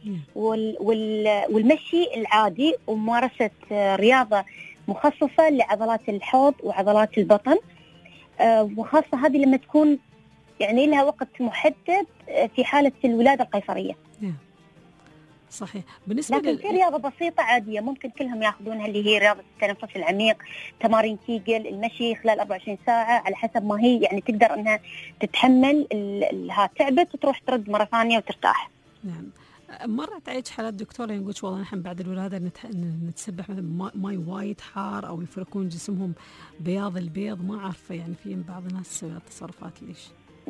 Speaker 12: والمشي العادي، وممارسة رياضة مخصصة لعضلات الحوض وعضلات البطن، وخاصة هذه لما تكون يعني لها وقت محدد في حالة الولادة القيصرية.
Speaker 2: صحيح.
Speaker 12: لكن في رياضة بسيطة عادية ممكن كلهم ياخذونها، اللي هي رياضة التنفس العميق، تمارين كيجل، المشي خلال 24 ساعة على حسب ما هي يعني تقدر انها تتحمل تعبت وتروح ترد مرة ثانية وترتاح.
Speaker 2: نعم. مرت عليك حالات دكتورة يقول والله نحن بعد الولادة نتسبح مثلا ماي وايد حار أو يفركون جسمهم بياض البيض، ما عارفة يعني في بعض الناس تسوي تصرفات ليش؟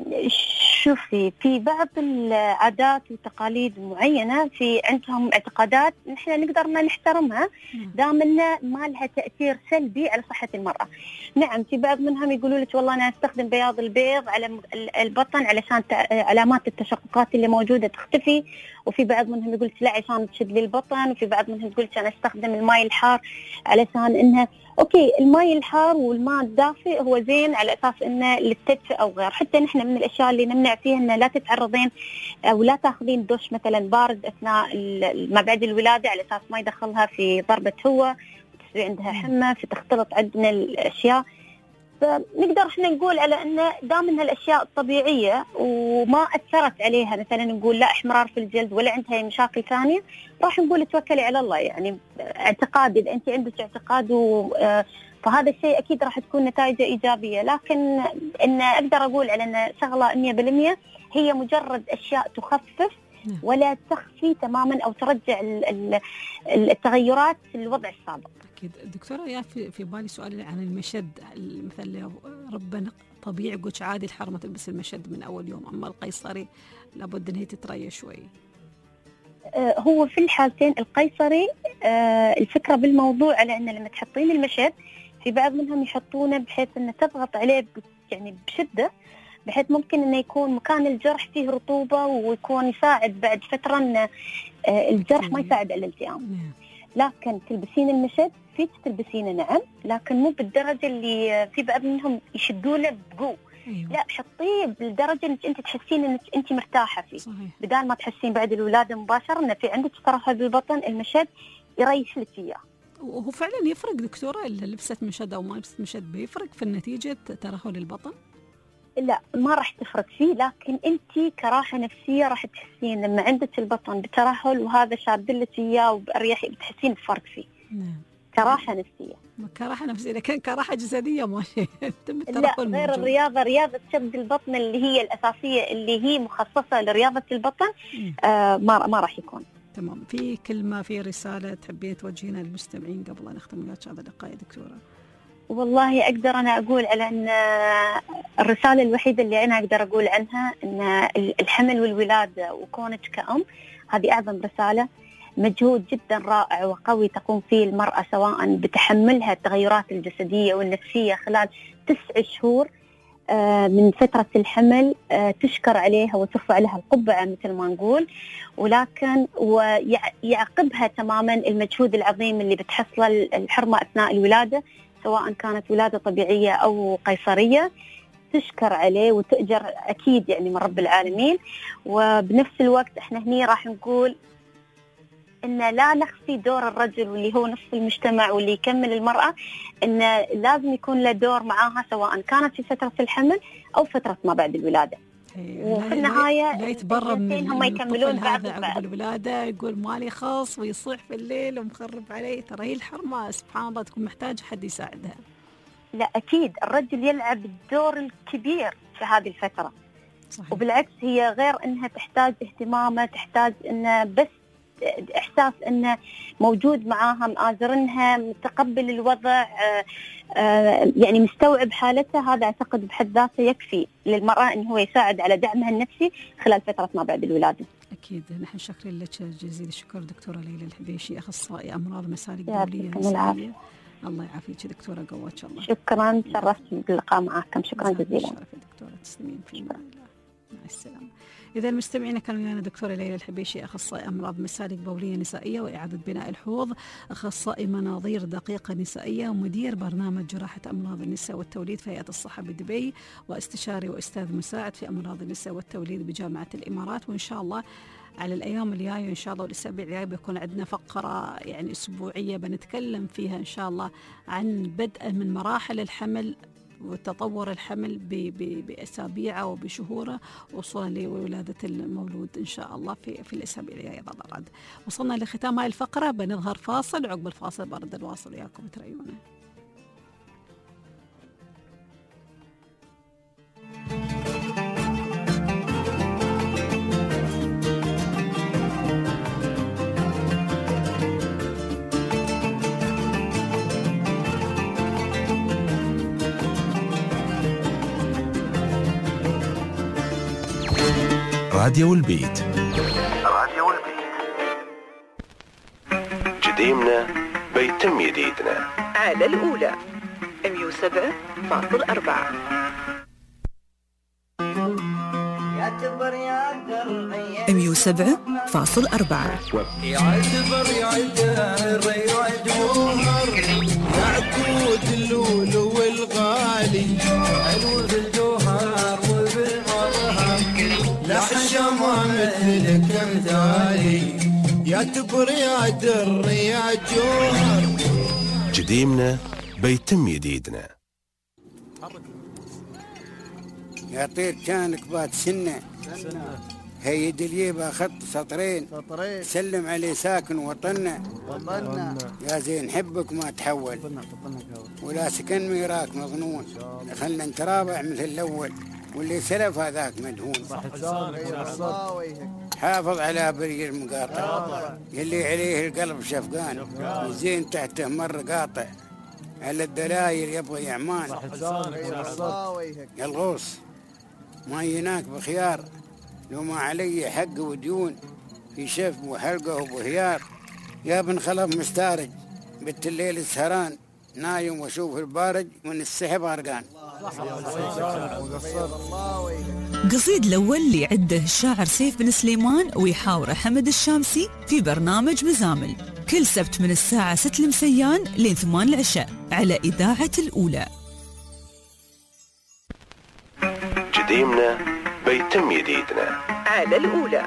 Speaker 12: شوفي، في بعض العادات والتقاليد معينة في عندهم اعتقادات نحن نقدر ما نحترمها دام انه ما لها تأثير سلبي على صحة المرأة. نعم، في بعض منهم يقولوا لك والله أنا أستخدم بياض البيض على البطن علشان علامات التشققات اللي موجودة تختفي، وفي بعض منهم يقول لا عشان تشد لي البطن، وفي بعض منهم يقول أنا أستخدم الماء الحار علشان إنها أوكي الماء الحار والماء الدافئ هو زين على أساس إنه للتدفئة أو غير. حتى نحن من الأشياء اللي نمنع فيها إنه لا تتعرضين أو لا تأخذين دش مثلا بارد أثناء ما بعد الولادة على أساس ما يدخلها في ضربة هواء وتصير عندها حمى فتختلط عندنا الأشياء. فنقدر احنا نقول على انه دام انها الاشياء الطبيعيه وما اثرت عليها مثلا نقول لا احمرار في الجلد ولا عندها مشاكل ثانيه، راح نقول توكلي على الله. يعني اعتقاد، اذا انت عندك اعتقاد فهذا الشيء اكيد راح تكون نتائجه ايجابيه. لكن ان اقدر اقول على ان شغله 100% هي مجرد اشياء تخفف ولا تخفي تماما او ترجع التغيرات في الوضع السابق.
Speaker 2: أكيد. دكتورة يا في بالي سؤال عن المشد، مثلا ربنا طبيعي قلت عادي الحرمة تلبس المشد من أول يوم، أما القيصري لابد أن هي تتريى شوي.
Speaker 12: هو في الحالتين القيصري الفكرة بالموضوع على أن لما تحطين المشد في بعض منهم يحطونه بحيث أنه تضغط عليه يعني بشدة، بحيث ممكن أنه يكون مكان الجرح فيه رطوبة ويكون يساعد بعد فترة أن الجرح ما يساعد على الالتئام. لكن تلبسين المشد فيك تلبسينه نعم، لكن مو بالدرجة اللي في بعض منهم يشدونه بقوة. لا، حطيه بالدرجة انك انت تحسين انك انت مرتاحة فيه. صحيح. بدال ما تحسين بعد الولادة مباشرة ان في عندك ترهل بالبطن، المشد يريح لك اياه.
Speaker 2: وهو فعلا يفرق دكتورة اللي لبست مشد او ما لبست مشد، بيفرق في النتيجة ترهل البطن؟
Speaker 12: لا، ما راح تفرق فيه، لكن انت كراحة نفسية راح تحسين لما عندك البطن بترهل وهذا شاد لك اياه وبأريحي بتحسين بفرق فيه.
Speaker 2: نعم.
Speaker 12: كراحة نفسية.
Speaker 2: كراحة نفسية، لكن كراحة جسدية ماشي.
Speaker 12: لا، غير الرياضة، رياضة شد البطن اللي هي الأساسية اللي هي مخصصة لرياضة البطن ما راح يكون.
Speaker 2: تمام. في كلمة، في رسالة تحبين توجهينها للمستمعين قبل أن نختم وياك هذا اللقاء يا دكتورة؟
Speaker 12: والله أقدر أنا أقول على أن الرسالة الوحيدة اللي أنا أقدر أقول عنها أن الحمل والولادة وكونك كأم هذه أعظم رسالة. مجهود جدا رائع وقوي تقوم فيه المرأة سواء بتحملها التغيرات الجسدية والنفسية خلال 9 شهور من فترة الحمل، تشكر عليها وترفع لها القبعة مثل ما نقول، ولكن ويعقبها تماما المجهود العظيم اللي بتحصله الحرمة أثناء الولادة سواء كانت ولادة طبيعية أو قيصرية، تشكر عليه وتأجر أكيد يعني من رب العالمين. وبنفس الوقت احنا هني راح نقول إن لا نخفي دور الرجل واللي هو نصف المجتمع واللي يكمل المرأة، إن لازم يكون له دور معاها سواء كانت في فترة الحمل أو فترة ما بعد الولادة. وفي النهاية
Speaker 2: لا يتبرر من
Speaker 12: هم يكملون بعد
Speaker 2: عقب الولادة، يقول مالي خاص ويصيح في الليل ومخرب عليه. ترى هي الحرمة سبحان الله تكون محتاجة حد يساعدها.
Speaker 12: لا أكيد الرجل يلعب الدور الكبير في هذه الفترة. صحيح. وبالعكس هي غير أنها تحتاج اهتمامه، تحتاج أنه بس إحساس أنه موجود معاها، مآزرنها، متقبل الوضع، يعني مستوعب حالتها. هذا أعتقد بحد ذاته يكفي للمرأة أنه هو يساعد على دعمها النفسي خلال فترة ما بعد الولادة.
Speaker 2: أكيد. نحن شاكرين لك جزيل الشكر دكتورة ليلى الحبيشي، أخصائي أمراض مسالك بولية نسائية. الله يعافيك دكتورة، قوتك الله.
Speaker 12: شكرا، تشرفت باللقاء معكم، شكرا جزيلا.
Speaker 2: شرف دكتورة، تسلمين في الله. مع السلامة. إذا المستمعين كانوا ويانا دكتورة ليلى الحبيشي، أخصائي أمراض مسالك بولية نسائية وإعادة بناء الحوض، أخصائي مناظير دقيقة نسائية، ومدير برنامج جراحة أمراض النساء والتوليد في هيئة الصحة بدبي، واستشاري وأستاذ مساعد في أمراض النساء والتوليد بجامعة الإمارات. وإن شاء الله على الأيام الجاية إن شاء الله والأسابيع الجاية بيكون عندنا فقرة يعني أسبوعية بنتكلم فيها إن شاء الله عن بدء من مراحل الحمل وتطور الحمل بأسابيعه وبشهوره وصولا لولادة المولود إن شاء الله في الأسابيع الجاية. بعد وصلنا لختام هاي الفقرة، بنظهر فاصل، عقب الفاصل برد الواصل وياكم تريونا.
Speaker 1: راديو البيت.
Speaker 3: راديو البيت.
Speaker 1: جديمنا بيتم جديدنا.
Speaker 14: على الأولى 107.4.
Speaker 5: يعتبر يعتبر
Speaker 14: 107.4.
Speaker 5: يعتبر يعقود اللول والغالي حلو بالجوهر وبالمظهر لحشة ما مثلك مثالي يعتبر يا در يا جوهر.
Speaker 1: جديمنا بيتم جديدنا.
Speaker 18: يا طير كانك بات سنة هي دليبة خط سطرين سلم عليه ساكن وطننا يا زين حبك ما تحول ولا سكن ميراك مظنون خلنا نترابع مثل الأول واللي سلف هذاك مدهون. حافظ على بري المقاطع يلي عليه القلب شفقان وزين تحته مر قاطع على الدلايل يبغى يعمان. يا الغوص ما يناك بخيار لو ما علي حق وديون في شف وحلقه وبهيار. يا ابن خلف مستارج بنت الليل السهران نايم واشوف البارج من السحب غرقان.
Speaker 14: قصيد الأول اللي عده الشاعر سيف بن سليمان ويحاوره حمد الشامسي في برنامج مزامل كل سبت من الساعة 6 المسيان لين 8 العشاء على إذاعة الأولى.
Speaker 1: جديمنا بيتم جديدنا
Speaker 14: على الأولى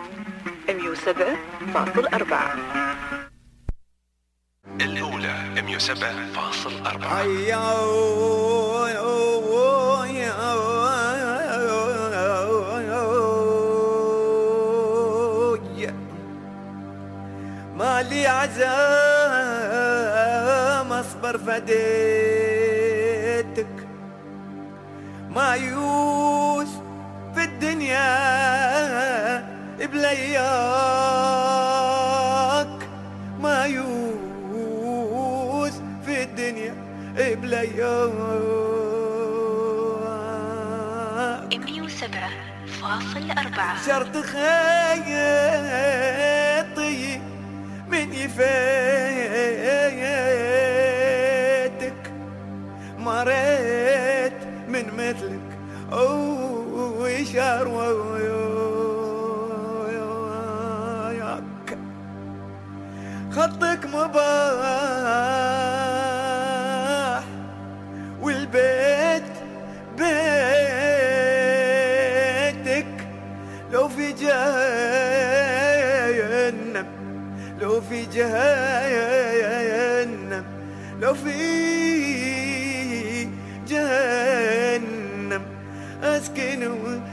Speaker 14: 107.4.
Speaker 1: الأولى 107.4.
Speaker 5: مالي عزام أصبر فديتك مايوس في الدنيا بلياك مايوس في الدنيا بلياك
Speaker 19: 107.4
Speaker 5: شرط خيطي من يفاتك مريت من مثلك وشار وياك خطك مباح والبيت بيتك لو في جهنم لو في جهنم لو في جهنم أسكن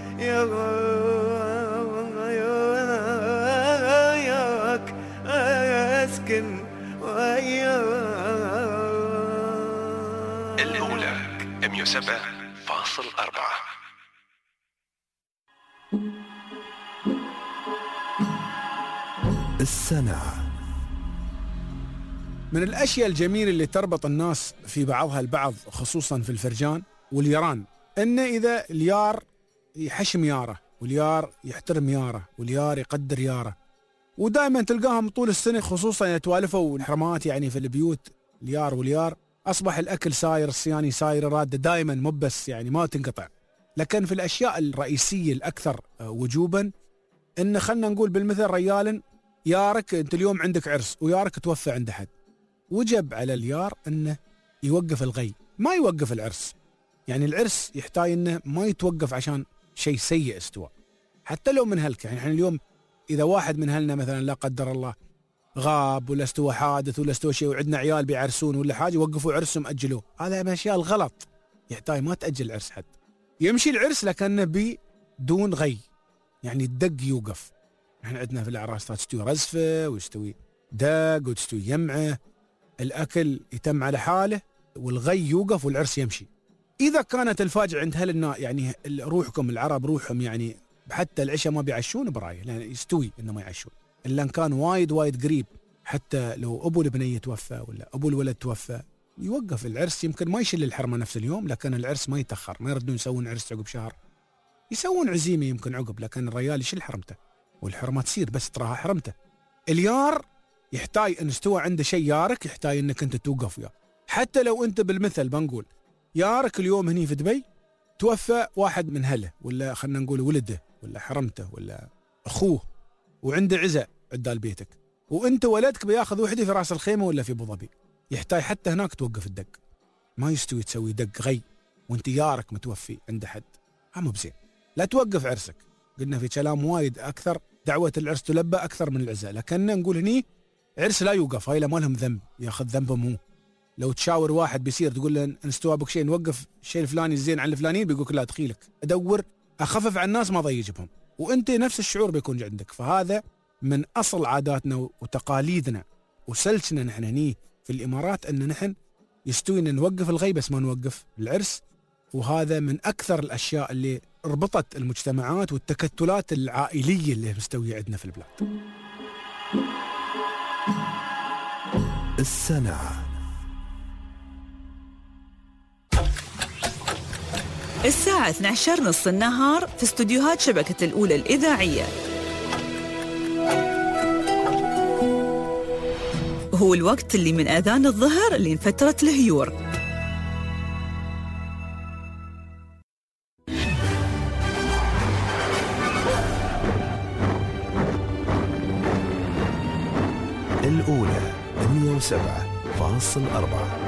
Speaker 5: وياك أسكن وياك.
Speaker 1: الأولى 107.4. السنة.
Speaker 20: من الأشياء الجميلة اللي تربط الناس في بعضها البعض خصوصا في الفرجان واليران، إن إذا اليار يحشم ياره واليار يحترم ياره واليار يقدر ياره، ودائما تلقاهم طول السنة خصوصا يتوالفوا الحرمات يعني في البيوت اليار واليار، أصبح الأكل ساير، الصياني ساير، رادة دائما مو بس يعني ما تنقطع. لكن في الأشياء الرئيسية الأكثر وجوبا، إن خلنا نقول بالمثل ريال يارك أنت اليوم عندك عرس ويارك توفى عند أحد، وجب على اليار أنه يوقف الغي، ما يوقف العرس. يعني العرس يحتاج أنه ما يتوقف عشان شيء سيء استوى، حتى لو من هلك. يعني احنا اليوم إذا واحد من هلنا مثلا لا قدر الله غاب ولا استوى حادث ولا استوى شيء وعندنا عيال بيعرسون ولا حاجة، وقفوا عرسهم أجلوه، هذا من الأشياء الغلط. يحتاج ما تأجل العرس حد، يمشي العرس لكنه بدون غي، يعني الدق يوقف. احنا عندنا في الأعراس تستوي رزفة ويستوي دق وتستوي يمعة، الأكل يتم على حاله والغي يوقف والعرس يمشي. إذا كانت الفاجعة عند هلنا يعني روحكم العرب روحهم يعني حتى العشاء ما بيعشون برايه، لأن يستوي إنه ما يعشون إلا إن كان وايد قريب. حتى لو أبو البنية توفى ولا أبو الولد توفى يوقف العرس، يمكن ما يشيل الحرمة نفس اليوم، لكن العرس ما يتأخر، ما يردون يسوون عرس عقب شهر، يسوون عزيمة يمكن عقب، لكن الرجال يشيل حرمته والحرمة تصير بس تراها حرمته. اليار يحتاج ان استوى عنده شيء يارك، يحتاج انك انت توقف وياه. حتى لو انت بالمثل بنقول يارك اليوم هني في دبي توفى واحد من هله، ولا خلينا نقول ولده ولا حرمته ولا اخوه، وعنده عزاء عدال بيتك، وانت ولدك بياخذ وحده في راس الخيمه ولا في ابو ظبي، يحتاج حتى هناك توقف الدق. ما يستوي تسوي دق غي وانت يارك متوفي عند حد، مو بزين. لا توقف عرسك. قلنا في كلام وايد اكثر، دعوه العرس تلبى اكثر من العزاء، لكن نقول هني عرس لا يوقف، هاي ما لهم ذنب، ياخذ ذنبهم هو. لو تشاور واحد بيصير تقول له ان استوى بك شيء نوقف الشيء الفلاني الزين عن الفلانيين، بيقولك لا دخيلك ادور اخفف على الناس ما ضيجبهم، وانت نفس الشعور بيكون عندك. فهذا من اصل عاداتنا وتقاليدنا وسلسنا نحن هني في الامارات، ان نحن يستوي ان نوقف الغي بس ما نوقف العرس. وهذا من اكثر الاشياء اللي ربطت المجتمعات والتكتلات العائليه اللي مستويه عندنا في البلاد.
Speaker 1: السنة.
Speaker 14: الساعة 12 نص النهار في استوديوهات شبكة الأولى الإذاعية. هو الوقت اللي من أذان الظهر لين فترة الهيور.
Speaker 1: الأولى 107.4.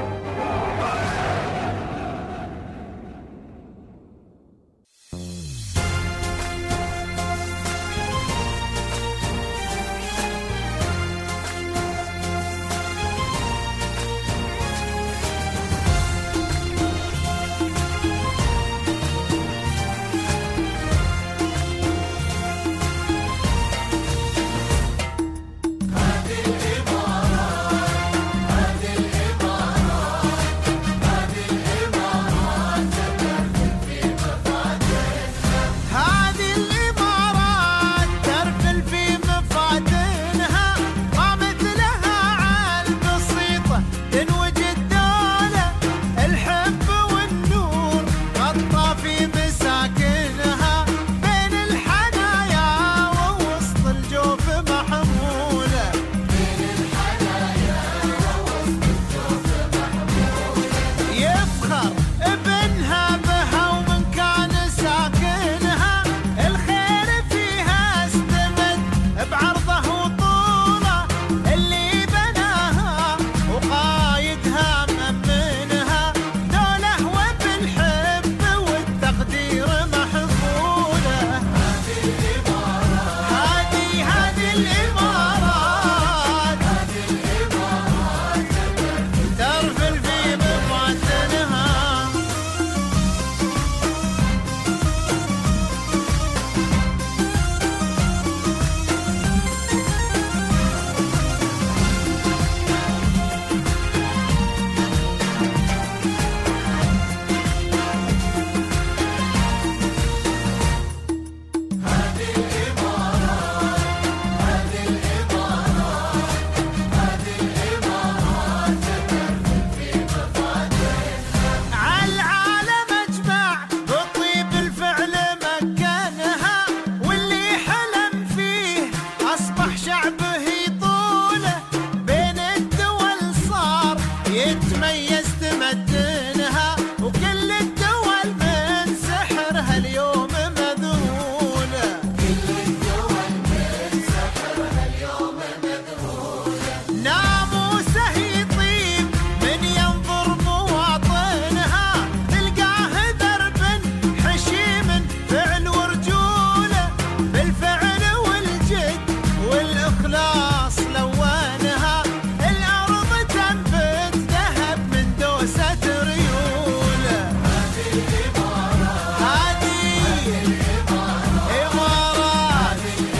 Speaker 21: تمدنها، وكل الدول من سحرها اليوم مذهولة. كل الدول من سحرها اليوم مذهولة. ناموسه يطيب من ينظر مواطنها، تلقاه درب حشيم فعل ورجولة، بالفعل والجد والإخلاص لونها، الأرض تنبت ذهب من دوسة ريولة. هذه الإمارات، هذه الإمارات،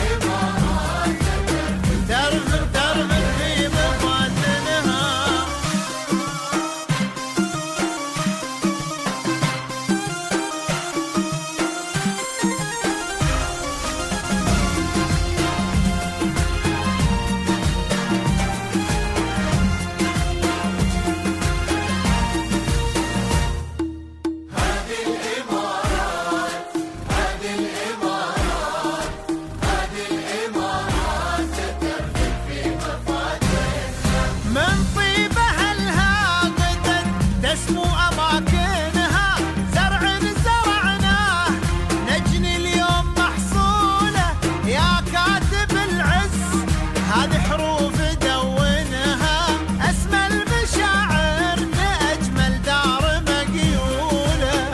Speaker 21: ترفل في مفاتنها. من طيبها الهاقدة تسمو أماكنها، زرع زرعناه نجني اليوم محصولة. يا كاتب العز هذه حروف دونها، أسمى المشاعر لأجمل دار مقيولة.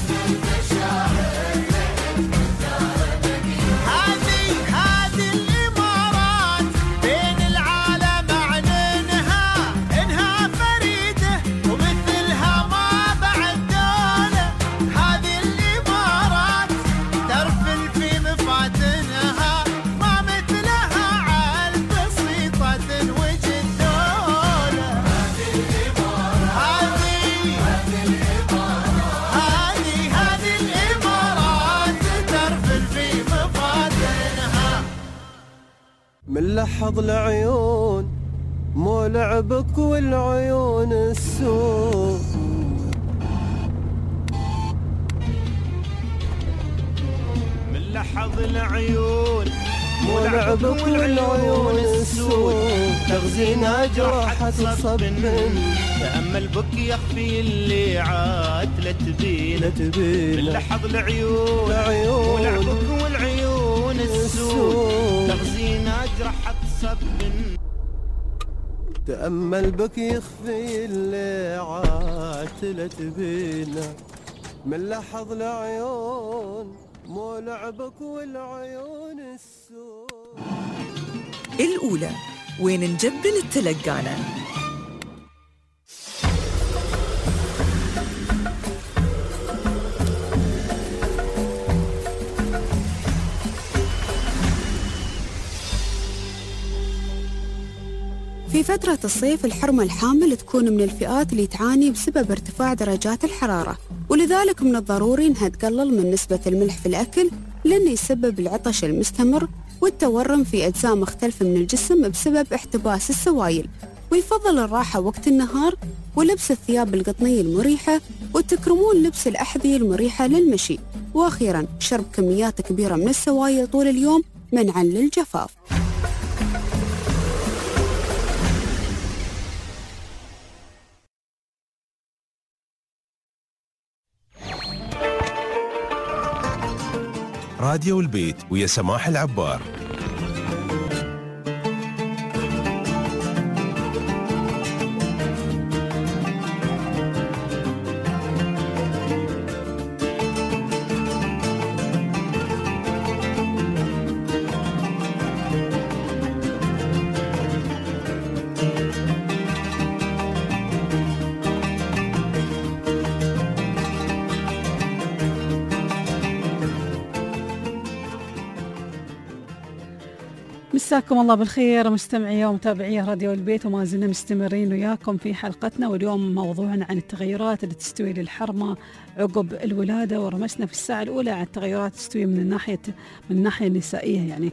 Speaker 21: هذه الإمارات بين العالم أعلنها، إنها فريدة ومثلها ما بعد دولة. هذه الإمارات ترفل في مفاتنها، ما مثلها عال بسيطة وجد دولة. هذه الإمارات، هذه الإمارات ترفل في مفاتنها.
Speaker 5: من لحظ العيون مو لعبك والعيون السوء.
Speaker 21: من لحظ العيون
Speaker 5: مو لعبك والعيون السوء، تغزينا جراحة صب من
Speaker 21: تأمل بك يخفي اللي عاد لا تبين. من لحظ العيون ولعبك والعيون السود، تغزينا جراحة صب.
Speaker 5: تأمل بك يخفي اللي عاد تبينا. من لحظ العيون مو لعبك والعيون السود.
Speaker 14: الأولى وين نجبل التلقانة.
Speaker 4: في فترة الصيف الحرمة الحامل تكون من الفئات اللي تعاني بسبب ارتفاع درجات الحرارة، ولذلك من الضروري انها تقلل من نسبة الملح في الأكل، لأنه يسبب العطش المستمر والتورم في أجزاء مختلفة من الجسم بسبب احتباس السوائل. ويفضل الراحة وقت النهار ولبس الثياب القطنية المريحة، وتكرمون لبس الأحذية المريحة للمشي. وأخيراً شرب كميات كبيرة من السوائل طول اليوم منعاً للجفاف.
Speaker 1: راديو البيت ويا سماح العبار.
Speaker 2: مساكم الله بالخير مستمعي ومتابعي راديو البيت، وما زلنا مستمرين وياكم في حلقتنا، واليوم موضوعنا عن التغيرات اللي تستوي للحرمة عقب الولادة. ورمسنا في الساعة الأولى عن التغيرات تستوي من الناحية النسائية، يعني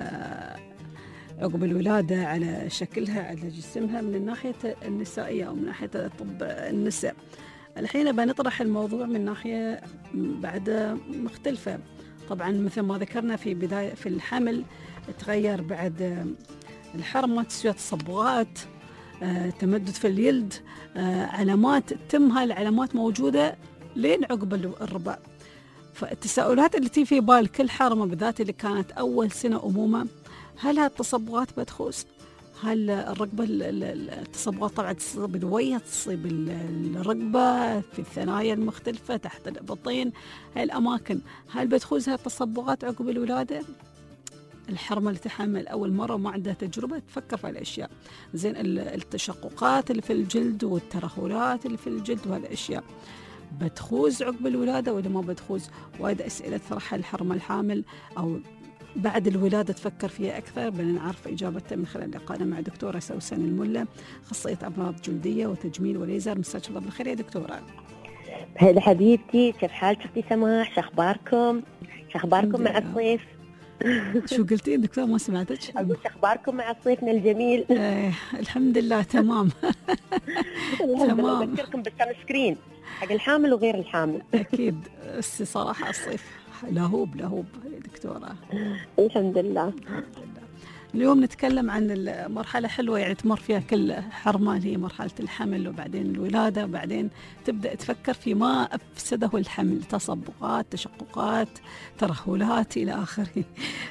Speaker 2: عقب الولادة على شكلها على جسمها من الناحية النسائية أو من ناحية طب النساء. الحين بنطرح الموضوع من ناحية بعد مختلفة. طبعا مثل ما ذكرنا في بداية في الحمل تغير بعد الحرمة تسوية الصبغات، تمدد في اليلد، علامات تتم هاي العلامات موجودة لين عقب الرباع. فالتساؤلات اللي تيجي في بال كل حارمة بالذات اللي كانت أول سنة أمومة، هل هالتصبغات بتخوص؟ هل الرقبة التصبغات طبعا تصيب الوجه، تصيب الرقبة في الثنايا المختلفة تحت الإبطين، هاي الأماكن هل بتخوز هالتصبغات عقب الولادة؟ الحرمة اللي تحمل أول مرة وما عندها تجربة تفكر في الأشياء، زين التشققات اللي في الجلد والترهلات اللي في الجلد وهالأشياء بتخوز عقب الولادة ولا ما بتخوز؟ وايد أسئلة تطرحها الحرمة الحامل أو بعد الولادة تفكر فيها أكثر، بدنا نعرف إجابتها من خلال لقائنا مع دكتورة سوسن الملا، أخصائية أمراض جلدية وتجميل وليزر. مساك الله بالخير يا دكتورة.
Speaker 6: هلا حبيبتي، كيف حالك اختي سماح؟ شو اخباركم مع الصيف؟
Speaker 2: شو قلتي دكتورة ما سمعتك؟
Speaker 6: اقول شو اخباركم مع صيفنا الجميل؟
Speaker 2: الحمد لله تمام.
Speaker 6: تمام. اذكركم بالسان سكرين حق الحامل وغير الحامل.
Speaker 2: اكيد، بس صراحة الصيف لهوب يا دكتورة.
Speaker 6: الحمد لله.
Speaker 2: اليوم نتكلم عن المرحلة حلوة يعني تمر فيها كل حرمة، اللي هي مرحلة الحمل وبعدين الولادة، وبعدين تبدأ تفكر في ما أفسده الحمل، تصبغات، تشققات، ترهلات إلى آخره.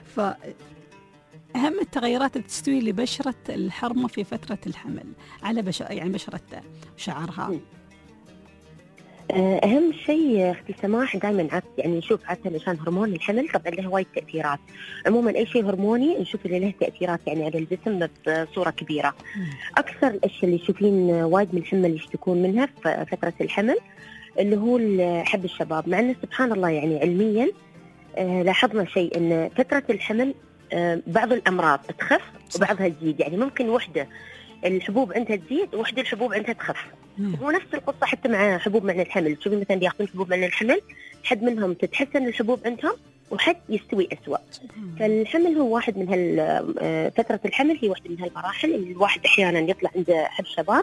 Speaker 2: فأهم التغيرات اللي تستوي لبشرة الحرمة في فترة الحمل على يعني بشرتها، شعرها.
Speaker 6: أهم شيء أختي سماح دائما يعني نشوف عادة عشان هرمون الحمل طبعا له وايد تأثيرات. عموما أي شيء هرموني نشوف اللي له تأثيرات يعني على الجسم بصورة كبيرة. أكثر الأشياء اللي يشوفين وايد من الحمل يشتكون منها في فترة الحمل اللي هو حب الشباب، مع أنه سبحان الله يعني علميا لاحظنا شيء أن فترة الحمل بعض الأمراض تخف وبعضها تزيد، يعني ممكن وحدة الحبوب عندها تزيد وحدة الحبوب عندها تخف. هو نفس القصة حتى مع حبوب معنى الحمل، تشوفي مثلا ياخذون حبوب معنى الحمل، حد منهم تتحسن الحبوب عندهم وحد يستوي أسوأ. فالحمل هو واحد من فترة الحمل هي واحدة من هالمراحل اللي الواحد أحيانا يطلع عنده حب شباب،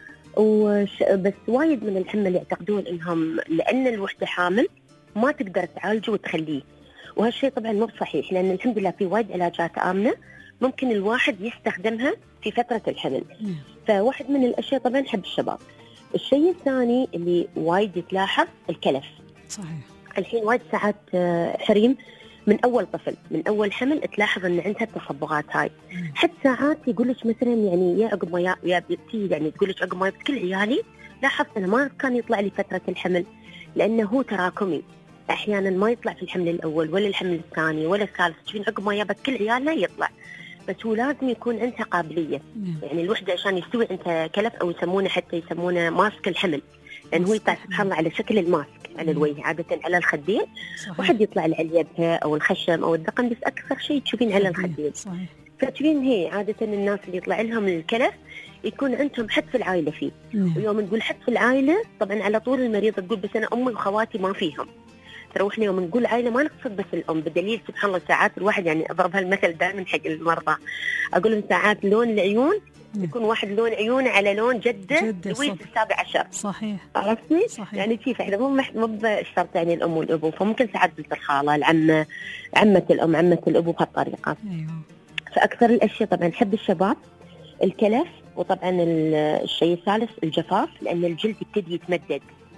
Speaker 6: بس وايد من الحمل يعتقدون إنهم لأن الوحدة حامل ما تقدر تعالجه وتخليه، وهالشيء طبعا مو صحيح، لأن الحمد لله في وايد علاجات آمنة ممكن الواحد يستخدمها في فترة الحمل. فواحد من الأشياء طبعا حب الشباب. الشيء الثاني اللي وايد يتلاحظ الكلف.
Speaker 2: صحيح.
Speaker 6: الحين وايد ساعات حريم من أول طفل من أول حمل تلاحظ أن عندها التصبغات هاي. حتى ساعات يقولك مثلا يعني يا عقب ما يبتي يعني تقولك عقب ما كل عيالي لاحظت أنا ما كان يطلع لي فترة الحمل، لأنه هو تراكمي، أحيانا ما يطلع في الحمل الأول ولا الحمل الثاني ولا الثالث، تشوفين عقب ما يبت كل عيالنا يطلع، بس هو لازم يكون عندها قابلية. يعني الوحدة عشان يستوي عندها كلف أو يسمونه ماسك الحمل، لأنه هو يطلع سبحان الله على شكل الماسك على الوجه، عادة على الخدين. واحد يطلع على اليبهة أو الخشم أو الذقن، بس أكثر شيء تشوفين على الخدين. فتشوفين هي عادة الناس اللي يطلع لهم الكلف يكون عندهم حد في العائلة فيه. ويوم نقول حد في العائلة طبعا على طول المريضة تقول بس أنا أمي وخواتي ما فيهم. ترى احنا يوم نقول عائلة ما نقصد بس الأم، بدليل سبحان الله ساعات الواحد يعني أضرب هالمثل دائما حق المرضى، أقول لهم ساعات لون العيون يكون واحد لون عيونه على لون جدة لويس 17.
Speaker 2: صحيح.
Speaker 6: عرفتي؟ صحيح. يعني كيف احنا مو بشرط يعني الأم والأبو، فممكن ساعات بنت الخالة، العمة، عمة الأم، عمة الأبو بهالطريقة.
Speaker 2: أيوه.
Speaker 6: فأكثر الأشياء طبعا حب الشباب، الكلف، وطبعا الشيء الثالث الجفاف، لأن الجلد يبتدي يتمدد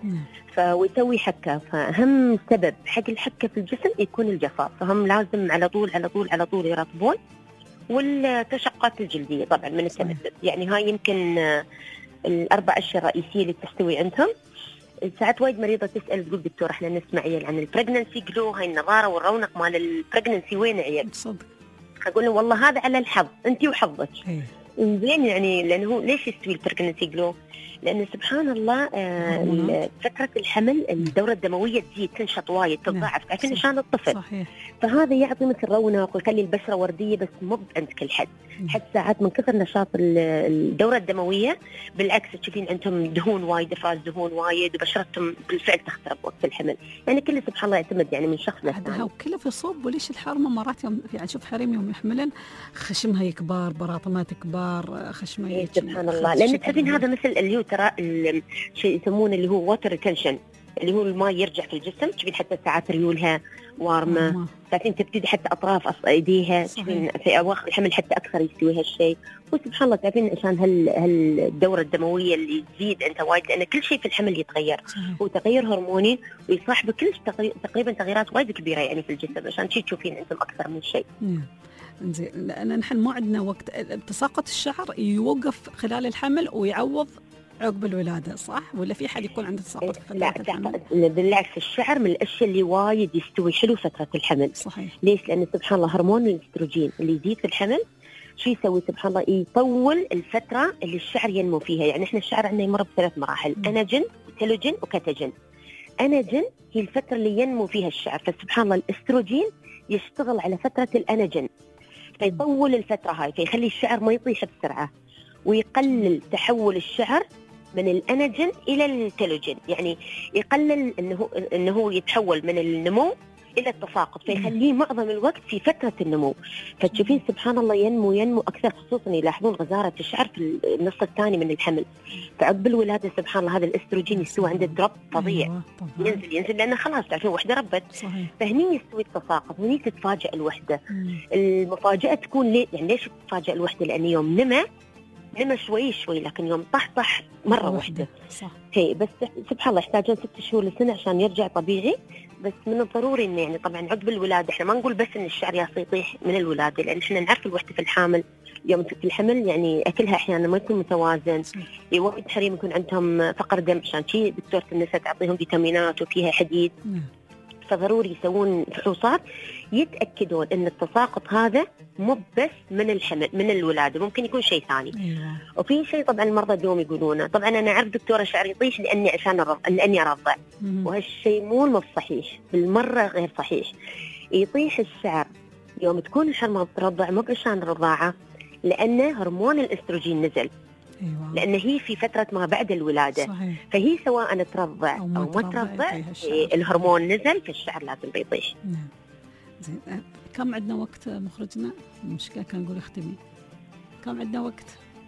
Speaker 6: ويسوي حكة. فأهم سبب حق الحكة في الجسم يكون الجفاف، فهم لازم على طول يرطبون. والتشققات الجلدية طبعا من التمدد، يعني هاي يمكن الأربع أشياء الرئيسية اللي تستوي عندهم. ساعات وايد مريضة تسأل تقول دكتور احنا نسمع عن البريجننسي جلو، هاي النضارة والرونق مال البريجننسي وين عيب؟
Speaker 2: صدق.
Speaker 6: أقول له والله هذا على الحظ، أنتي وحظك. زين يعني لأنه ليش يستوي البريجننسي جلو؟ لأن سبحان الله فترة الحمل الدورة الدموية تزيد، تنشط وايد، تضاعف، عشان نشان الطفل.
Speaker 2: صحيح.
Speaker 6: فهذا يعطي مثل رونق ويخلي البشرة وردية، بس مو عند كل حد. حتى ساعات من كثر نشاط الدورة الدموية بالعكس تشوفين عندهم دهون وايد، افراز دهون وايد، وبشرتهم بالفعل تخترب وقت الحمل. يعني كله سبحان الله يعتمد يعني من شخص للثاني.
Speaker 2: وكله في صوب. وليش الحرمة مرات يوم يعني شوف حريم يوم يحملن خشمها يكبر، براطمات كبار، خشمها
Speaker 6: سبحان الله، لأن تعرفين هذا مثل اللي هو ترى الشيء يسمونه اللي هو ووتر ريتنشن، اللي هو الماء يرجع في الجسم، تشوفين حتى ساعات ريولها وارمة، تعرفين تبتدي حتى أطراف أيديها، تشوفين في أواخر الحمل حتى أكثر يستوي هالشيء. وسبحان الله تعرفين عشان الدورة الدموية اللي تزيد أنت وايد، لأن كل شيء في الحمل يتغير، هو تغير هرموني ويصاحبه كل تقريبا تغييرات وايد كبيرة يعني في الجسم، عشان شيء تشوفين أنتم أكثر من شيء.
Speaker 2: زين، لأن نحن ما عندنا وقت. تساقط الشعر يوقف خلال الحمل ويعوض عقب الولادة، صح؟ ولا في حد يكون عنده تساقط في فترة الحمل؟
Speaker 6: لا بالعكس، الشعر من الأشياء اللي وايد يستوي حلو فترة الحمل.
Speaker 2: صحيح.
Speaker 6: ليش؟ لأن سبحان الله هرمون الاستروجين اللي يزيد في الحمل شو يسوي سبحان الله؟ يطول الفترة اللي الشعر ينمو فيها. يعني إحنا الشعر عندنا يمر بثلاث مراحل، أناجن وتلوجين وكاتاجين. أناجن هي الفترة اللي ينمو فيها الشعر، فسبحان الله الاستروجين يشتغل على فترة الأناجن فيطول الفترة هاي، فيخلي الشعر ما يطيح بسرعة ويقلل تحول الشعر من الأناجن إلى التلوجين، يعني يقلل إنه يتحول من النمو إلى التساقط، فيخليه معظم الوقت في فترة النمو. فتشوفين سبحان الله ينمو أكثر، خصوصا يلاحظون غزارة الشعر في النص الثاني من الحمل. فعقب الولادة سبحان الله هذا الاستروجين يستوي عنده دروب فظيع، ينزل لأنه خلاص تعرفين وحدة ربت. فهني يستوي التساقط، هني تتفاجأ الوحدة. المفاجأة تكون يعني ليش تتفاجأ الوحدة؟ لأن يوم نمى شوي لكن يوم طح مرة واحدة. هي بس سبحان الله يحتاجون 6 شهور لسنة عشان يرجع طبيعي. بس من الضروري إن يعني طبعا عقب الولادة إحنا ما نقول بس إن الشعر يطيح من الولادة، لأن إحنا نعرف الوحدة في الحامل يوم في الحمل يعني أكلها أحيانا ما يكون متوازن، وايد حريم يكون عندهم فقر دم، عشان شيء دكتورة النساء تعطيهم فيتامينات وفيها حديد. فضروري يسوون فحوصات يتأكدون أن التساقط هذا مو بس من الحمل من الولادة، ممكن يكون شيء ثاني. وفي شيء طبعا المرضى اليوم يقولونه، طبعا أنا أعرف دكتورة شعر يطيح لأني أرضع، وهالشيء مو صحيح بالمرة، غير صحيح. يطيح الشعر يوم تكون الحرمة ترضع مو عشان الرضاعة، لأن هرمون الاستروجين نزل. لأن هي في فترة ما بعد الولادة. صحيح. فهي سواء ترضع أو ما ترضع الهرمون نزل فالشعر لازم بيطيح.
Speaker 2: زين، كم عندنا وقت مخرجنا؟ المشكلة كان نقول اختمي. كم عندنا وقت؟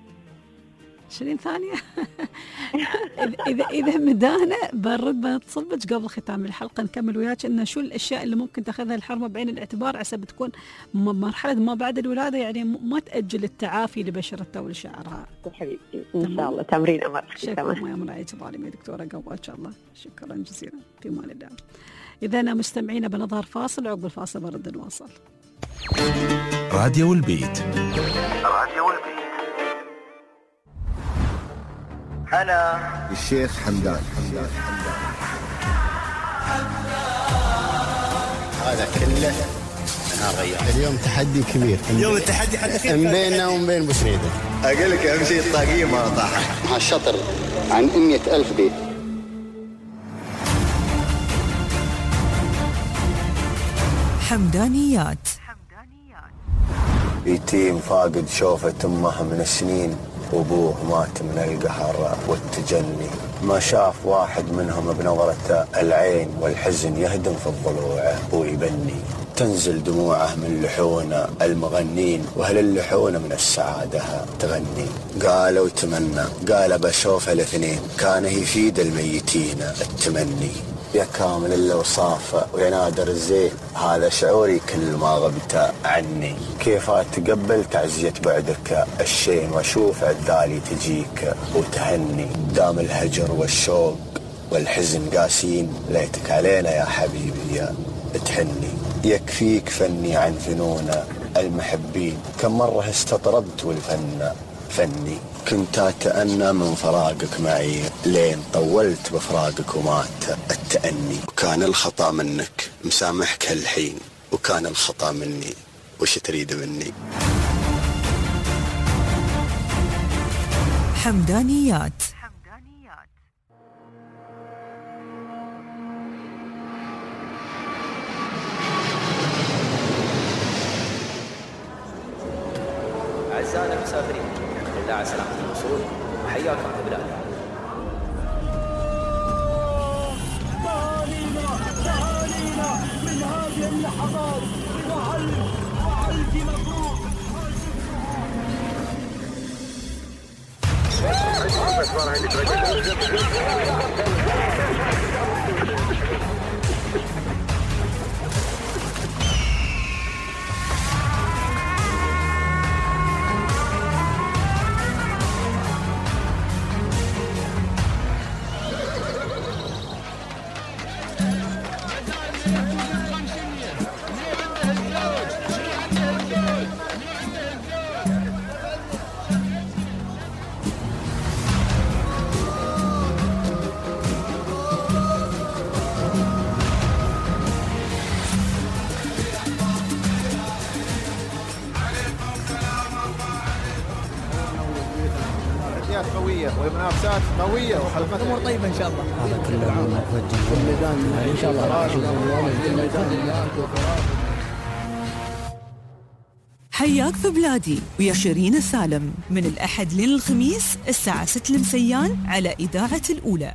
Speaker 2: 20 ثانية. إذا مدانا برد بتصبج قبل ختام الحلقة نكمل وياك إنه شو الأشياء اللي ممكن تاخذها الحرمة بعين الاعتبار عسى بتكون مرحلة ما بعد الولادة، يعني ما تأجل التعافي لبشرتها ولشعرها.
Speaker 6: حبيبتي إن شاء الله تمرين أمر.
Speaker 2: شكرا يا مرعية ظالمة دكتورة قوة إن شاء الله، شكرا جزيلا في مان الله. إذا أنا مستمعين بنظهر فاصل، عقب الفاصل برد نواصل.
Speaker 1: راديو البيت.
Speaker 3: أنا
Speaker 7: الشيخ حمدان.
Speaker 22: هذا كله أنا غير. اليوم تحدي كبير.
Speaker 3: اليوم التحدي حتى
Speaker 22: بيننا وبين بوسريدة.
Speaker 7: أقول لك أهم شيء الطاقية ما طاحت.
Speaker 22: هالشطر عن 100,000 بيت.
Speaker 14: حمدانيات.
Speaker 7: يتيم فاقد شوفة أمه من السنين، وأبوه مات من القهر والتجني. ما شاف واحد منهم بنظرة العين، والحزن يهدم في الضلوع ويبني. تنزل دموعه من لحون المغنين، وهل اللحون من السعادة تغني. قال وتمنى، قال بشوف الاثنين، كان يفيد الميتين التمني. يا كامل الأوصاف ويا نادر الزين، هذا شعوري كل ما غبت عني. كيف أتقبل تعزية بعدك الشين، وأشوف عذالي تجيك وتهني. دام الهجر والشوق والحزن قاسين، ليتك علينا يا حبيبي يا تحني. يكفيك فني عن فنون المحبين، كم مرة استطربت والفن فني. كنت أتأنى من فراقك معي، لين طولت بفراقك ومات التأني. وكان الخطأ منك، مسامحك هالحين، وكان الخطأ مني، وش تريد مني.
Speaker 14: حمدانيات.
Speaker 23: أعزائنا المسافرين، بالله على سلامة الوصول، وحياكم في بلادنا.
Speaker 21: تعالينا من هذه اللحظات وعلق مبروك.
Speaker 8: المنافسات قوية وحلقة
Speaker 9: الأمور طيبة إن شاء الله.
Speaker 10: هذا كله موجه الميدان إن شاء الله.
Speaker 14: حياك في بلادي ويا شيرين سالم من الأحد للخميس الساعة 6 المسيان على إذاعة الأولى.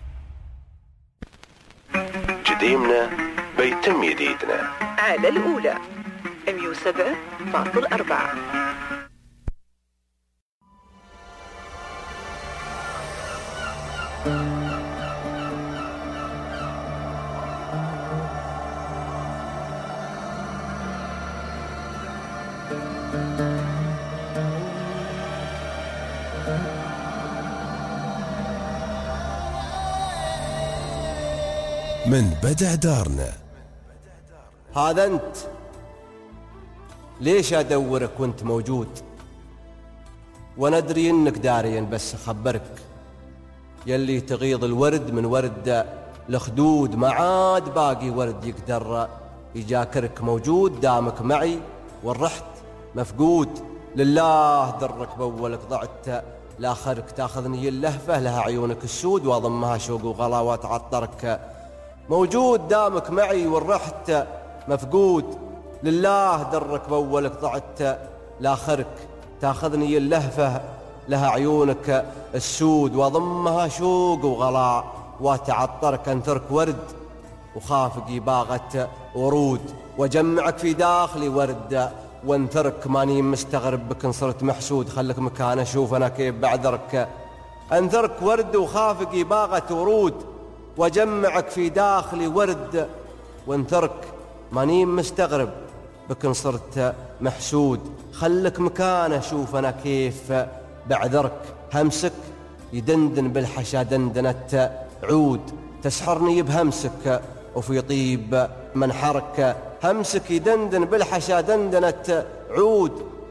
Speaker 1: قديمنا بيتم جديدنا
Speaker 24: على الأولى 107.4.
Speaker 1: من بدع دارنا.
Speaker 5: هذا أنت ليش أدورك وأنت موجود وأنا أدري إنك داريا، بس أخبرك يلي تغيض الورد من ورد الخدود ما عاد باقي ورد يقدر يجاكرك، موجود دامك معي والرحت مفقود، لله درك بولك ضعت لاخرك، تاخذني اللهفة لها عيونك السود واضمها شوق وغلا واتعطرك، موجود دامك معي والرحت مفقود، لله درك بولك ضعت لاخرك، تاخذني اللهفة لها عيونك السود واضمها شوق وغلا واتعطرك، انثرك ورد وخافقي باغت ورود، وجمعك في داخلي ورد وانثرك، ماني مستغرب بك ان صرت محسود، خلك مكان اشوف انا كيف بعذرك، انثرك ورد وخافقي باغت ورود، وجمعك في داخلي ورد وانثرك، ماني مستغرب بك ان صرت محسود، خلك مكان اشوف انا كيف بعذرك، همسك يدندن بالحشا دندنة عود، تسحرني بهمسك وفي طيب منحرك، همسك يدندن بالحشا دندنة عود،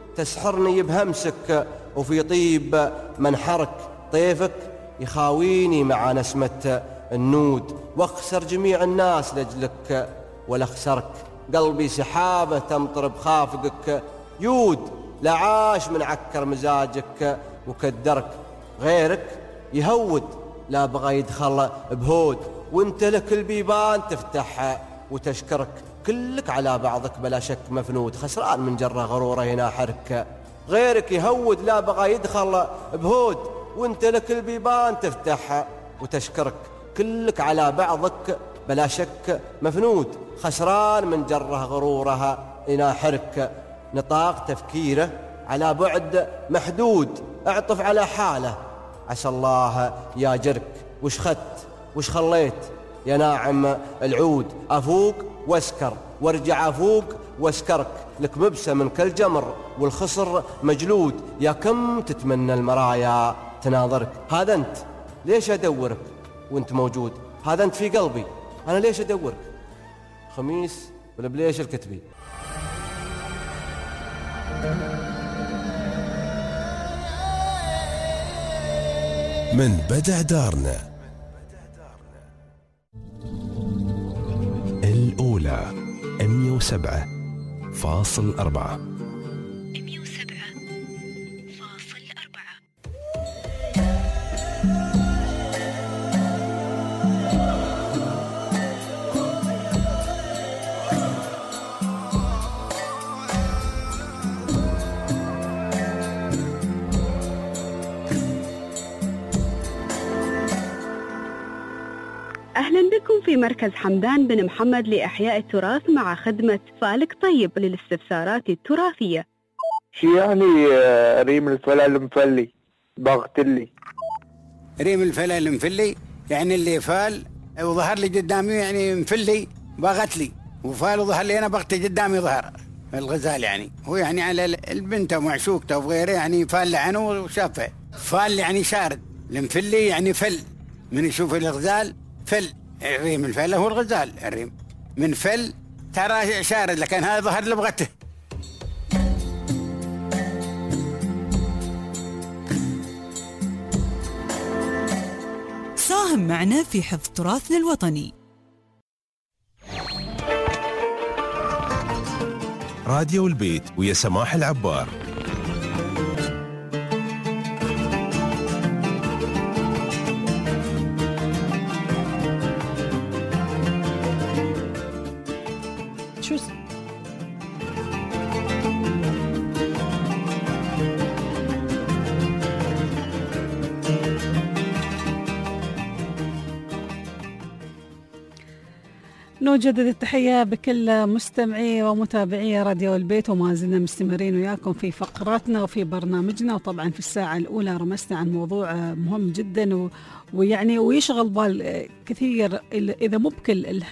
Speaker 5: تسحرني بهمسك وفي طيب منحرك، طيفك يخاويني مع نسمة النود، واخسر جميع الناس لجلك ولا خسرك، قلبي سحابة تمطر بخافقك يود، لعاش من عكر مزاجك وكدرك، غيرك يهود لا بغى يدخل بهود، وانت لك البيبان تفتح وتشكرك، كلك على بعضك بلا شك مفنود، خسران من جرة غروره هنا حرك، غيرك يهود لا بغى يدخل بهود، وانت لك البيبان تفتح وتشكرك، كلك على بعضك بلا شك مفنود، خسران من جره غرورها هنا حرك، نطاق تفكيره على بعد محدود، اعطف على حاله عسى الله ياجرك، وش خدت وش خليت يا ناعم العود، افوق واسكر وارجع افوق واسكرك، لك مبسم من كل جمر والخصر مجلود، يا كم تتمنى المرايا تناظرك، هذا انت ليش ادورك وانت موجود، هذا انت في قلبي انا ليش ادورك، خميس ولا بليش الكتبي.
Speaker 1: من بدع دارنا. الأولى 107.4.
Speaker 4: أهلا بكم في مركز حمدان بن محمد لإحياء التراث مع خدمة فالك طيب للاستفسارات التراثية.
Speaker 25: شو يعني ريم الفلا المفلي باغتلي؟
Speaker 18: ريم الفلا المفلي يعني اللي فال وظهر لي قدامي يعني مفلي باغتلي، وفال وظهر لي أنا بغتي قدامي ظهر الغزال، يعني هو يعني على البنت ومعشوقته وغيره، يعني فال لعنه وشافه، فال يعني شارد، المفلي يعني فل، من يشوف الغزال فل، الريم الفل هو الغزال، الريم من فل ترى شارد، لكن هذا ظهر لبغته.
Speaker 14: ساهم معنا في حفظ تراثنا الوطني.
Speaker 1: راديو البيت ويا سماح العبار.
Speaker 2: نجدد التحية بكل مستمعي ومتابعي راديو البيت، وما زلنا مستمرين وياكم في فقراتنا وفي برنامجنا. وطبعا في الساعة الأولى رمسنا عن موضوع مهم جدا ويعني ويشغل بال كثير، إذا مو بكل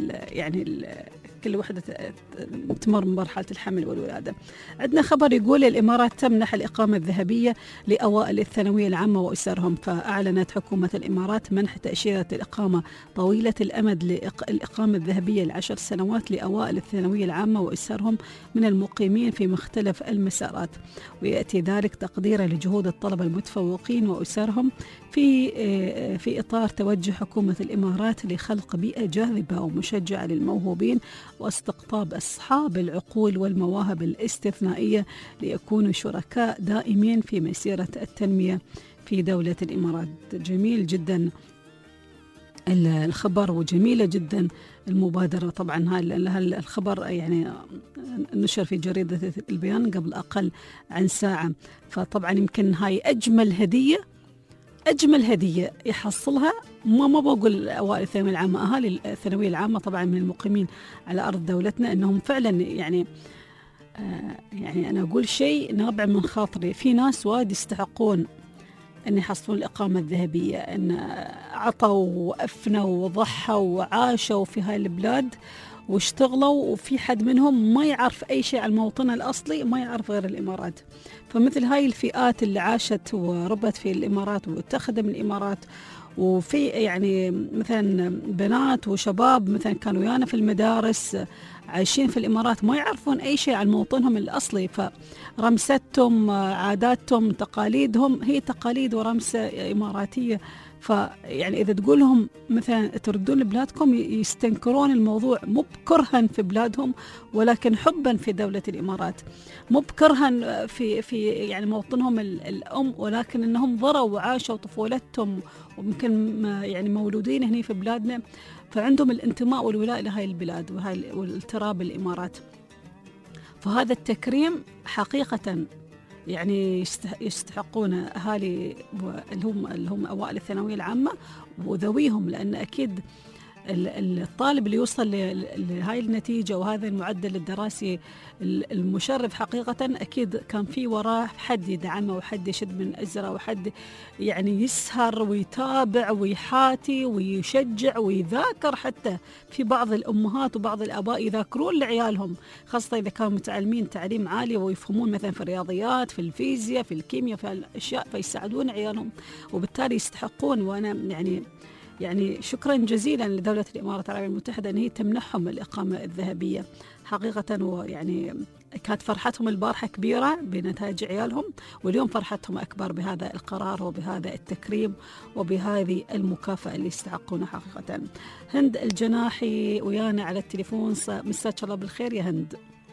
Speaker 2: كل وحدة تمر بمرحلة الحمل والولادة. عندنا خبر يقول الإمارات تمنح الإقامة الذهبية لأوائل الثانوية العامة وأسرهم. فأعلنت حكومة الإمارات منح تأشيرة الإقامة طويلة الأمد للإقامة الذهبية ل10 سنوات لأوائل الثانوية العامة وأسرهم من المقيمين في مختلف المسارات، ويأتي ذلك تقديرا لجهود الطلبة المتفوقين وأسرهم في إطار توجه حكومة الإمارات لخلق بيئة جاذبة ومشجعة للموهوبين واستقطاب أصحاب العقول والمواهب الاستثنائية ليكونوا شركاء دائمين في مسيرة التنمية في دولة الإمارات. جميل جدا الخبر وجميلة جدا المبادرة. طبعا هذا الخبر يعني نشر في جريدة البيان قبل أقل عن ساعة. فطبعا يمكن هاي أجمل هدية يحصلها، ما بقول أوائل الثانوية العامة، أهالي الثانوية العامة طبعا من المقيمين على أرض دولتنا، أنهم فعلا يعني أنا أقول شيء نابع من خاطري. في ناس وايد يستحقون أن يحصلون الإقامة الذهبية، أن عطوا وأفنوا وضحوا وعاشوا في هاي البلاد واشتغلوا، وفي حد منهم ما يعرف أي شيء عن موطنه الأصلي، ما يعرف غير الإمارات. فمثل هاي الفئات اللي عاشت وربت في الإمارات وتخدم الإمارات، وفي يعني مثلا بنات وشباب مثلا كانوا ويانا في المدارس عايشين في الإمارات ما يعرفون أي شيء عن موطنهم الأصلي، فرمستهم عاداتهم تقاليدهم هي تقاليد ورمسة إماراتية. فيعني إذا تقول لهم مثلا تردون لبلادكم يستنكرون الموضوع، مو بكرها في بلادهم ولكن حبا في دولة الإمارات، مو بكرها في يعني موطنهم الأم، ولكن أنهم ضروا وعاشوا طفولتهم ويمكن يعني مولودين هنا في بلادنا، فعندهم الانتماء والولاء لهاي البلاد والتراب الإمارات. فهذا التكريم حقيقة يعني يستحقون أهالي اللي هم أوائل الثانوية العامة وذويهم، لأن أكيد الطالب اللي يوصل لهاي النتيجة وهذا المعدل الدراسي المشرف حقيقة، أكيد كان في وراه حد يدعمه وحد يشد من أزره وحد يعني يسهر ويتابع ويحاتي ويشجع ويذاكر. حتى في بعض الأمهات وبعض الآباء يذاكرون لعيالهم، خاصة إذا كانوا متعلمين تعليم عالي ويفهمون مثلا في الرياضيات في الفيزياء في الكيمياء في الأشياء، فيساعدون عيالهم وبالتالي يستحقون. وأنا يعني شكرا جزيلا لدولة الإمارات العربية المتحدة أن هي تمنحهم الإقامة الذهبية حقيقة. ويعني كانت فرحتهم البارحة كبيرة بنتائج عيالهم، واليوم فرحتهم أكبر بهذا القرار وبهذا التكريم وبهذه المكافأة اللي يستحقونها حقيقة. هند الجناحي ويانا على التليفون، مساك الله بالخير يا هند.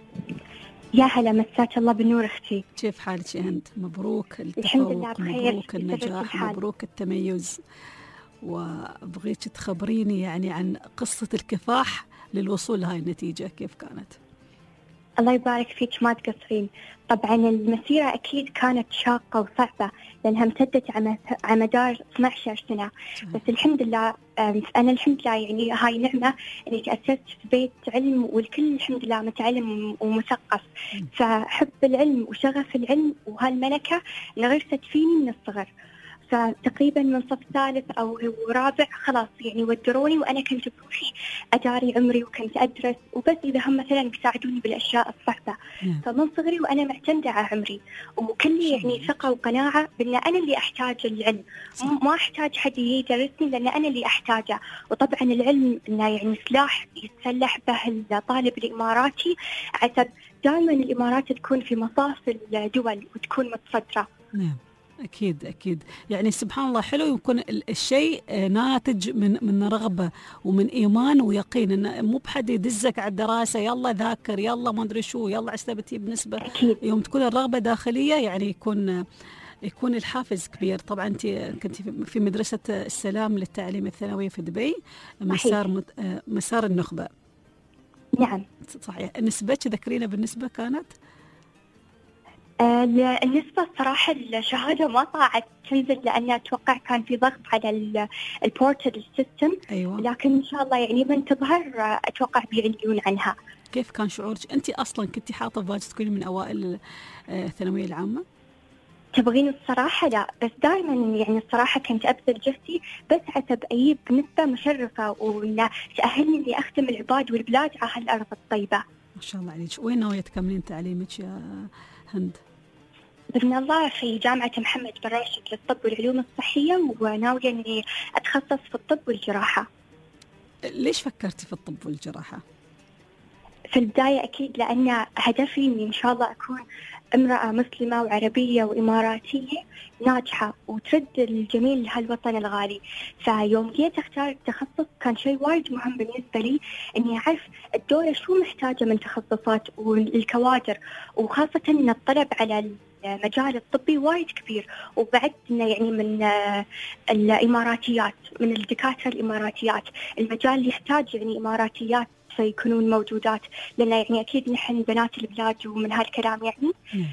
Speaker 9: يا هلا، مساك الله بالنور اختي.
Speaker 2: كيف حالك يا هند؟ مبروك
Speaker 9: الحمد لله بخير،
Speaker 2: مبروك النجاح، مبروك التميز. وأبغيك تخبريني يعني عن قصة الكفاح للوصول لهاي النتيجة، كيف كانت؟
Speaker 9: الله يبارك فيك، ما تقصرين. طبعا المسيرة أكيد كانت شاقة وصعبة لأنها امتدت على مدار 12 سنة، بس الحمد لله أنا الحمد لله يعني هاي نعمة إني تأسست في بيت علم، والكل الحمد لله متعلم ومثقف، فحب العلم وشغف العلم وهالملكة انغرست فيني من الصغر. فتقريبا من صف ثالث أو رابع خلاص يعني ودروني، وأنا كنت بروحي أداري عمري وكنت أدرس وبس إذا هم مثلا بيساعدوني بالأشياء الصعبة. فمن صغري وأنا معتمدة على عمري وكلي يعني ثقة وقناعة بأن أنا اللي أحتاج العلم، ما أحتاج حد يدرسني لأن أنا اللي أحتاجه. وطبعا العلم إنه يعني سلاح يتسلح به الطالب الإماراتي، عسب دائما الإمارات تكون في مصاف الدول وتكون متصدرة.
Speaker 2: نعم أكيد يعني سبحان الله حلو يكون الشيء ناتج من رغبة ومن إيمان ويقين، إنه مو بحد يدزك على الدراسة يلا ذاكر يلا ما أدري شو يلا عسلبتي بنسبة. يوم تكون الرغبة داخلية يعني يكون الحافز كبير. طبعا أنت كنت في مدرسة السلام للتعليم الثانوي في دبي، مسار النخبة.
Speaker 9: نعم
Speaker 2: صحيح. النسبة ذكرينا بالنسبة كانت
Speaker 9: النسبة الصراحة الشهادة ما طلعت تنزل، لأن أتوقع كان في ضغط على البورتال سيستم.
Speaker 2: أيوة.
Speaker 9: لكن إن شاء الله يعني من تظهر أتوقع بيعلنون عنها.
Speaker 2: كيف كان شعورك؟ أنت أصلا كنتي حاطة في بالك تكوني من أوائل الثانوية العامة؟
Speaker 9: تبغين الصراحة؟ لا، بس دائما يعني الصراحة كنت أبذل جهدي بس حسب أجيب نسبة مشرفة وإنه تأهلني إني أخدم العباد والبلاد على هالأرض الطيبة.
Speaker 2: ما شاء الله عليك. وين ناوية تكملين تعليمك يا هند؟
Speaker 9: بإذن الله في جامعة محمد بن راشد للطب والعلوم الصحية، وناوية إني أتخصص في الطب والجراحة.
Speaker 2: ليش فكرتي في الطب والجراحة؟
Speaker 9: في البداية أكيد لأن هدفي إني إن شاء الله أكون امرأة مسلمة وعربية وإماراتية ناجحة وترد الجميل لهالوطن الغالي. فيوم جيت أختار التخصص كان شيء وايد مهم بالنسبة لي إني أعرف الدولة شو محتاجة من تخصصات والكوادر، وخاصة إن الطلب على المجال الطبي وايد كبير، وبعد إنه يعني من الإماراتيات، من الدكاترة الإماراتيات، المجال يحتاج يعني إماراتيات سيكونون موجودات، لأن يعني أكيد نحن بنات البلاد ومن هالكلام يعني.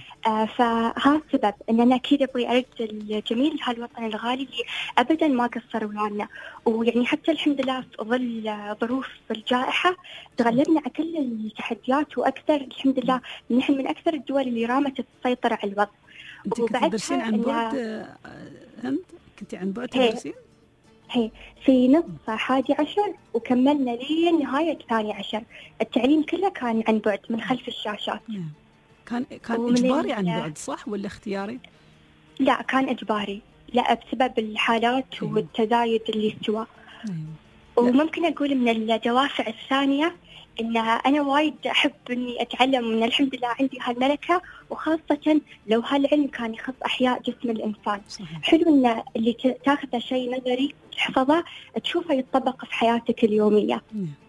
Speaker 9: فها السبب إن أنا أكيد أبغي أرد الجميل لهالوطن الغالي اللي أبدا ما قصروا لنا. ويعني حتى الحمد لله في ظل ظروف الجائحة تغلبنا على كل التحديات، وأكثر الحمد لله نحن من أكثر الدول اللي رامت تسيطر على الوضع.
Speaker 2: أنت كنت تدرسين عن بعد هند؟ كنت عن بعد تدرسين؟
Speaker 9: هي في نص 11 وكملنا لين نهاية 12. التعليم كله كان عن بعد من خلف الشاشات.
Speaker 2: كان إجباري عن بعد صح ولا اختياري؟
Speaker 9: لا كان إجباري، لا بسبب الحالات والتزايد اللي استوى. وممكن أقول من الدوافع الثانية إن أنا وايد أحب إني أتعلم، من الحمد لله عندي هالملكة، وخاصة لو هالعلم كان يخص أحياء جسم الإنسان. حلو إن اللي تاخذه شيء نظري تحفظه تشوفه يتطبق في حياتك اليومية.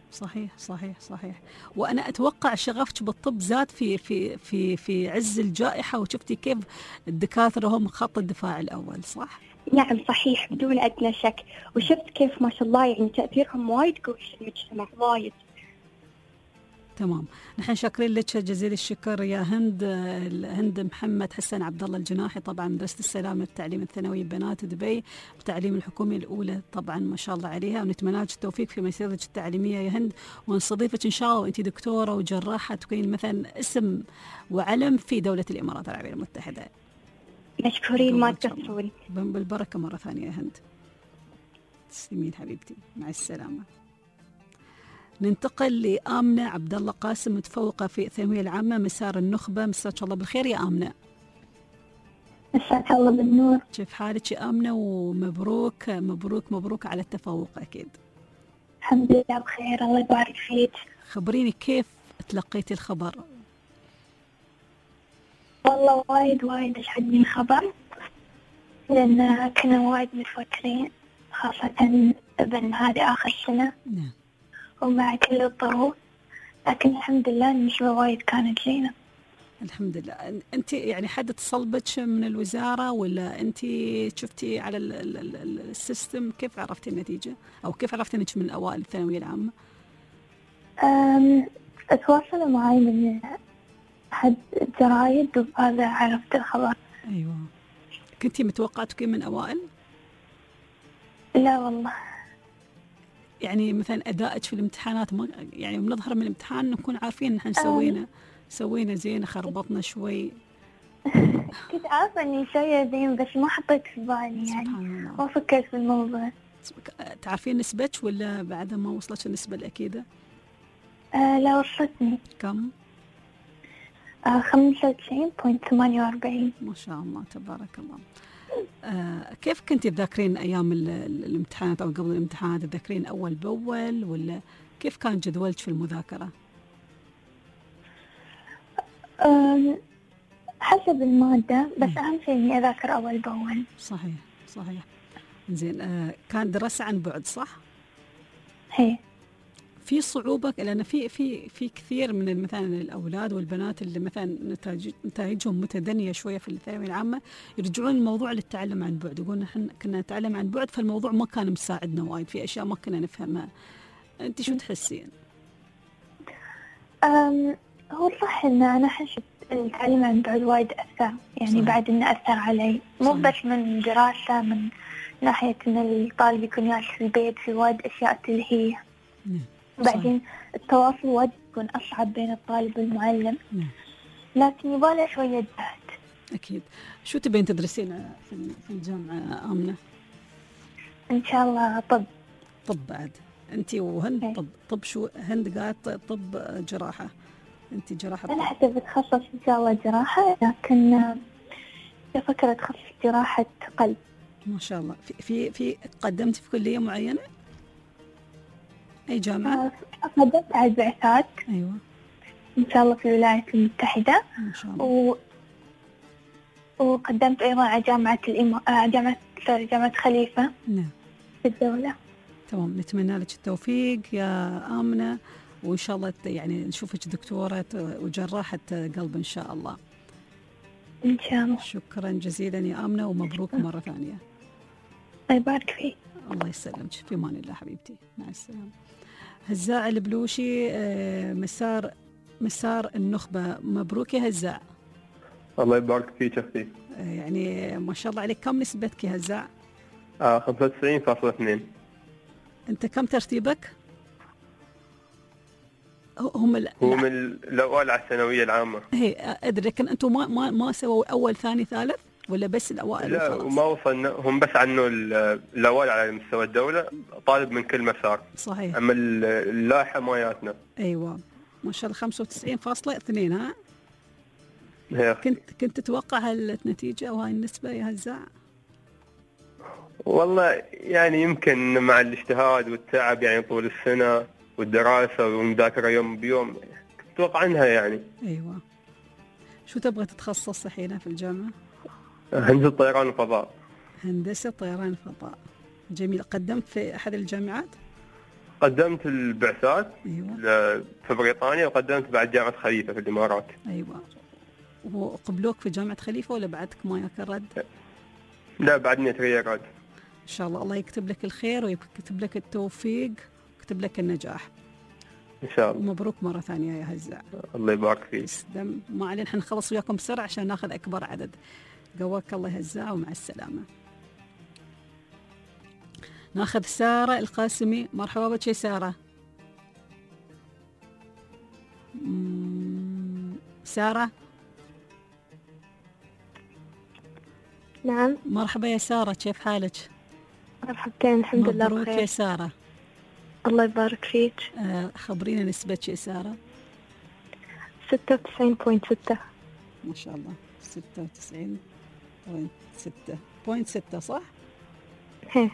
Speaker 2: صحيح. وأنا أتوقع شغفك بالطب زاد في عز الجائحة، وشفتي كيف الدكاترة هم خط الدفاع الأول صح؟
Speaker 9: نعم صحيح بدون أدنى شك، وشفت كيف ما شاء الله يعني تأثيرهم وايد قوي في المجتمع وايد.
Speaker 2: تمام. نحن شاكرين لك جزيل الشكر يا هند محمد حسن عبد الله الجناحي، طبعا مدرسة السلام للتعليم الثانوي بنات دبي والتعليم الحكومي الأولى، طبعا ما شاء الله عليها، ونتمنى لك التوفيق في مسيرتك التعليمية يا هند، ونستضيفك إن شاء الله وأنت دكتورة وجراحة تكونين مثلا اسم وعلم في دولة الإمارات العربية المتحدة.
Speaker 9: مشكورين ما تقصرون.
Speaker 2: بالبركة مرة ثانية يا هند. تسلمين حبيبتي، مع السلامة. ننتقل لآمنة عبد الله قاسم، متفوقة في الثانوية العامة مسار النخبة. مساك الله بالخير يا آمنة.
Speaker 9: مساك الله بالنور.
Speaker 2: كيف حالك يا آمنة؟ ومبروك مبروك مبروك على التفوق أكيد.
Speaker 9: الحمد لله بخير الله يبارك فيك.
Speaker 2: خبريني كيف تلقيتي الخبر؟
Speaker 9: والله وايد أشعجني الخبر، لأن كنا وايد متوترين، خاصة ابن هذه آخر سنة.
Speaker 2: نعم.
Speaker 9: ومع كل الظروف، لكن الحمد لله النسبة وايد كانت زينة.
Speaker 2: الحمد لله. أنت يعني حد اتصل بك من الوزارة ولا أنت شفتي على السيستم؟ كيف عرفتي النتيجة أو كيف عرفتي أنك من أوائل الثانوية العامة؟
Speaker 9: تواصلوا معي من أحد الجرايد وبهذا عرفت الخبر.
Speaker 2: أيوة. كنتي متوقعة تكون من أوائل؟
Speaker 9: لا والله.
Speaker 2: يعني مثلا أدائك في الامتحانات يعني بنظهر من الامتحان نكون عارفين نحن سوينا زين، خربطنا شوي.
Speaker 9: كنت عارفة إني شوية زين بس ما حطيت في بالي يعني ما فكرت في الموضوع.
Speaker 2: تعرفين نسبتك ولا بعد ما وصلت النسبة الأكيدة؟
Speaker 9: لا وصلتني.
Speaker 2: كم؟
Speaker 9: 95.48.
Speaker 2: ما شاء الله تبارك الله. كيف كنتي تذاكرين أيام الامتحانات أو قبل الامتحانات؟ تذاكرين أول بأول ولا كيف كان جدولك في المذاكرة؟
Speaker 9: حسب المادة، بس أهم شيء إني أذاكر أول بأول.
Speaker 2: صحيح. زين. كان دراسة عن بعد صح؟
Speaker 9: هي.
Speaker 2: في صعوبة لأن في كثير من مثلا الأولاد والبنات اللي مثلا نتائجهم متدنية شوية في الثانوية العامة يرجعون الموضوع للتعلم عن بعد، يقولون نحن كنا نتعلم عن بعد فالموضوع ما كان مساعدنا وايد، في أشياء ما كنا نفهمها. أنت شو تحسين؟
Speaker 9: هو صح إن أنا حشت التعليم عن بعد وايد أثر، يعني
Speaker 2: صحيح.
Speaker 9: بعد إنه أثر علي، مو بس من دراسة، من ناحية إن الطالب يكون جالس في البيت في وايد أشياء تلهيه. بعدين التواصل وايد يكون أصعب بين الطالب والمعلم، لكن يباله شوية جهد.
Speaker 2: أكيد. شو تبين تدرسين في الجامعة آمنة؟
Speaker 9: إن شاء الله
Speaker 2: طب بعد أنتي وهند طب شو هند قالت طب جراحة، أنتي جراحة
Speaker 9: أنا حتى بتخصص إن شاء الله جراحة، لكن بفكر أتخصص جراحة قلب.
Speaker 2: ما شاء الله. في قدمت في كلية معينة؟ أي جامعة؟
Speaker 9: قدمت على البعثات.
Speaker 2: أيوة.
Speaker 9: إن شاء الله في الولايات المتحدة.
Speaker 2: ما شاء الله.
Speaker 9: وقدمت أيضا على جامعة خليفة.
Speaker 2: نعم.
Speaker 9: في الدولة.
Speaker 2: تمام، نتمنى لك التوفيق يا آمنة، وإن شاء الله يعني نشوفك دكتورة وجراحة قلب إن شاء الله.
Speaker 9: إن شاء الله.
Speaker 2: شكرا جزيلا يا آمنة، ومبروك مرة ثانية.
Speaker 9: الله يبارك فيك.
Speaker 2: الله يسلمك، في امان الله حبيبتي، مع السلامة. هزاع البلوشي، مسار النخبة، مبروك يا هزاع.
Speaker 11: الله يبارك فيك أختي.
Speaker 2: يعني ما شاء الله عليك، كم نسبتك يا هزاع؟
Speaker 11: 95.2.
Speaker 2: أنت كم ترتيبك؟ هو من
Speaker 11: الأوائل على الثانوية العامة.
Speaker 2: هي أدري، لكن أنتم ما سووا أول ثاني ثالث ولا بس الأوائل؟
Speaker 11: لا، وما وصلنا، هم بس عنه الأوائل على مستوى الدولة، طالب من كل مسار.
Speaker 2: صحيح.
Speaker 11: أما اللائحة ما ياتنا.
Speaker 2: أيوة ما شاء الله 95.2. ها؟ كنت تتوقع هالنتيجة أو هاي النسبة يا هزاع؟
Speaker 11: والله يعني يمكن مع الاجتهاد والتعب يعني طول السنة والدراسة والمذاكرة يوم بيوم أتوقع عنها يعني.
Speaker 2: أيوة. شو تبغى تتخصص الحين في الجامعة؟
Speaker 11: هندسة طيران وفضاء.
Speaker 2: هندسة طيران وفضاء، جميل. قدمت في أحد الجامعات؟
Speaker 11: قدمت البعثات.
Speaker 2: أيوة.
Speaker 11: في بريطانيا، وقدمت بعد جامعة خليفة في الإمارات.
Speaker 2: أيوة. وقبلوك في جامعة خليفة ولا بعدك ما ياك الرد؟
Speaker 11: لا، بعدني أتغير رد.
Speaker 2: إن شاء الله. الله يكتب لك الخير ويكتب لك التوفيق ويكتب لك النجاح
Speaker 11: إن شاء الله.
Speaker 2: ومبروك مرة ثانية يا هزاع.
Speaker 11: الله يبارك فيك.
Speaker 2: ما علينا، حنخلص وياكم بسرعة عشان ناخذ أكبر عدد. قواك الله هزاع، ومع السلامة. ناخذ سارة القاسمي. مرحبا بك يا سارة. سارة.
Speaker 9: نعم.
Speaker 2: مرحبا يا سارة، كيف حالك؟
Speaker 9: مرحبتين، الحمد لله بخير.
Speaker 2: مبروك يا سارة.
Speaker 9: الله يبارك فيك.
Speaker 2: خبرينا نسبتك يا سارة.
Speaker 9: 96.6.
Speaker 2: ما شاء الله، 96.6 صح؟
Speaker 9: هي.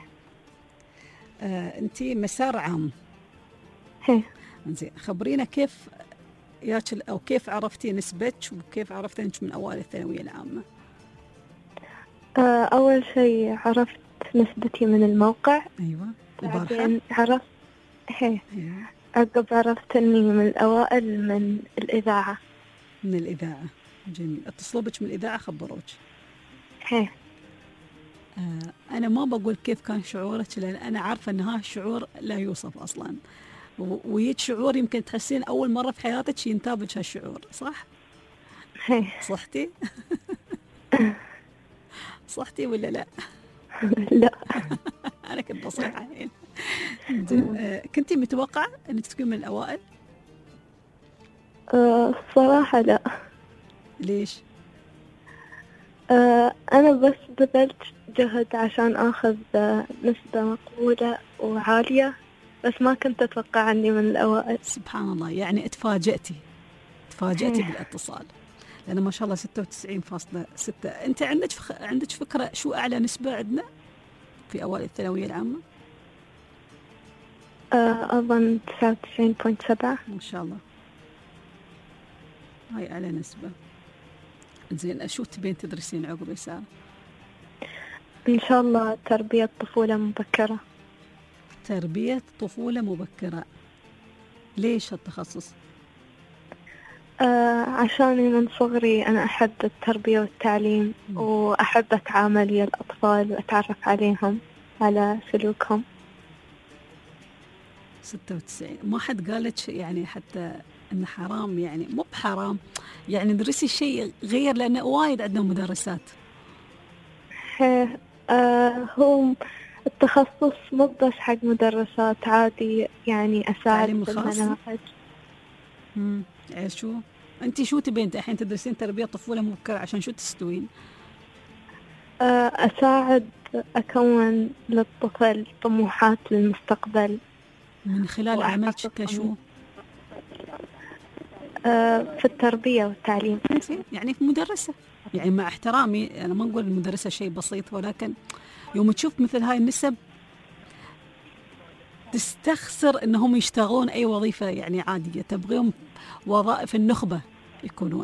Speaker 2: أنتي مسار عام.
Speaker 9: هي.
Speaker 2: زين، خبرينا كيف أو كيف عرفتي نسبتك وكيف عرفتي أنك من أوائل الثانوية العامة؟
Speaker 9: أول شيء عرفت نسبتي من الموقع.
Speaker 2: أيوة.
Speaker 9: بعدين عرفت عقب عرفت أني من الأوائل من الإذاعة.
Speaker 2: من الإذاعة، جميل. اتصلوا بك من الإذاعة خبروك؟
Speaker 9: هي.
Speaker 2: أنا ما بقول كيف كان شعورك، لأن أنا عارفة أن هذا الشعور لا يوصف أصلا، ويجي شعور يمكن تحسين أول مرة في حياتك ينتابك هالشعور، صح؟
Speaker 9: هي.
Speaker 2: صحتي؟ صحتي ولا لا؟
Speaker 9: لا.
Speaker 2: أنا كنت بصيحة الحين. كنتي متوقعة أنك تكون من الأوائل؟
Speaker 9: الصراحة لا.
Speaker 2: ليش؟
Speaker 9: أنا بس بذلت جهد عشان أخذ نسبة مقبولة وعالية، بس ما كنت أتوقع أني من الأوائل.
Speaker 2: سبحان الله، يعني اتفاجأتي بالاتصال، لأن ما شاء الله 96.6. أنت عندك فكرة شو أعلى نسبة عندنا في أوائل الثانوية العامة؟
Speaker 9: أظن 99.7.
Speaker 2: ما شاء الله، هاي أعلى نسبة. زين، شو تبين تدرسين عقب يا سارة؟
Speaker 9: إن شاء الله تربية طفولة مبكرة.
Speaker 2: تربية طفولة مبكرة، ليش هالتخصص؟
Speaker 9: عشان من صغري أنا أحب التربية والتعليم، وأحب أتعامل ويا الأطفال وأتعرف عليهم على سلوكهم.
Speaker 2: 96 ما حد قالك يعني حتى إن حرام، يعني مو بحرام، يعني درسي شيء غير، لأن وايد عندنا مدرسات.
Speaker 13: هو التخصص مو بس حق مدرسات، عادي يعني أساعد في المناهج.
Speaker 2: يعني شو أنت شو تبين أنت الحين تدرسين تربية طفولة مبكرة عشان شو تستوين؟
Speaker 13: أساعد أكون للطفل طموحات للمستقبل
Speaker 2: من خلال عملك كشو؟
Speaker 13: في التربية والتعليم.
Speaker 2: يعني في مدرسة، يعني مع احترامي أنا ما نقول المدرسة شيء بسيط، ولكن يوم تشوف مثل هاي النسب تستخسر أنهم يشتغلون أي وظيفة يعني عادية، تبغيهم وظائف النخبة يكونون.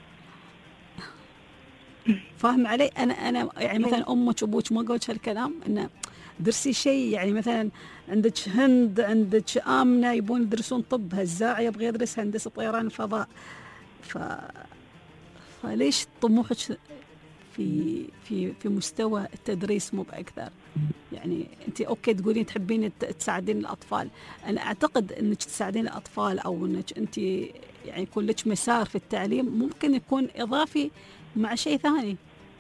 Speaker 2: فاهم علي؟ أنا يعني مثلا أمك وأبوك ما قلت هالكلام، إنه درسي شيء، يعني مثلا عندك هند، عندك آمنة يبون يدرسون طب، هزاع يبغى يدرس هندسة طيران الفضاء، فليش طموحك في مستوى التدريس مو بأكثر؟ يعني أنت أوكي تقولين تحبين تساعدين الأطفال، أنا أعتقد أنك تساعدين الأطفال أو أنك أنت يعني يكون لك مسار في التعليم ممكن يكون إضافي مع شيء ثاني.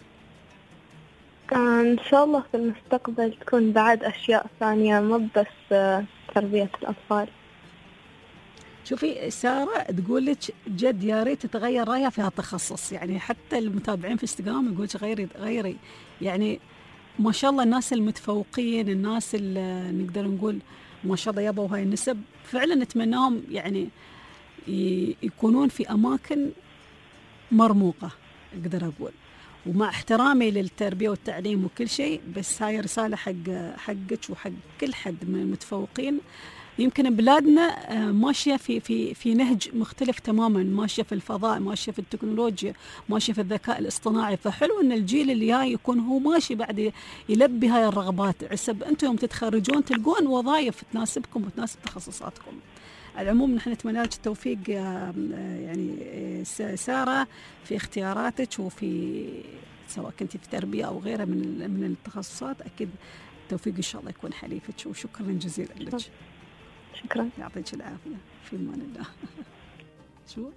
Speaker 13: إن شاء الله في المستقبل تكون بعد أشياء ثانية مو بس تربية الأطفال.
Speaker 2: شوفي سارة تقول لك جد يا ريت تتغير رأيها في هالتخصص، يعني حتى المتابعين في انستغرام يقول لك غيري، يعني ما شاء الله الناس المتفوقين، الناس اللي نقدر نقول ما شاء الله يابوا هاي النسب، فعلا نتمناهم يعني يكونون في أماكن مرموقة أقدر أقول. ومع احترامي للتربية والتعليم وكل شيء، بس هاي رسالة حقك وحق كل حد من المتفوقين. يمكن بلادنا ماشية في نهج مختلف تماما، ماشية في الفضاء، ماشية في التكنولوجيا، ماشية في الذكاء الاصطناعي، فحلو ان الجيل اللي جاي يكون هو ماشي بعد يلبي هاي الرغبات، عسب انتم يوم تتخرجون تلقون وظائف تناسبكم وتناسب تخصصاتكم. على العموم نحن نتمنى لك التوفيق يعني سارة في اختياراتك، وفي سواء كنت في تربية أو غيرها من التخصصات، أكيد التوفيق إن شاء الله يكون حليفك، وشكرا جزيلا لك.
Speaker 13: شكرا،
Speaker 2: يعطيك العافية، في أمان الله. شو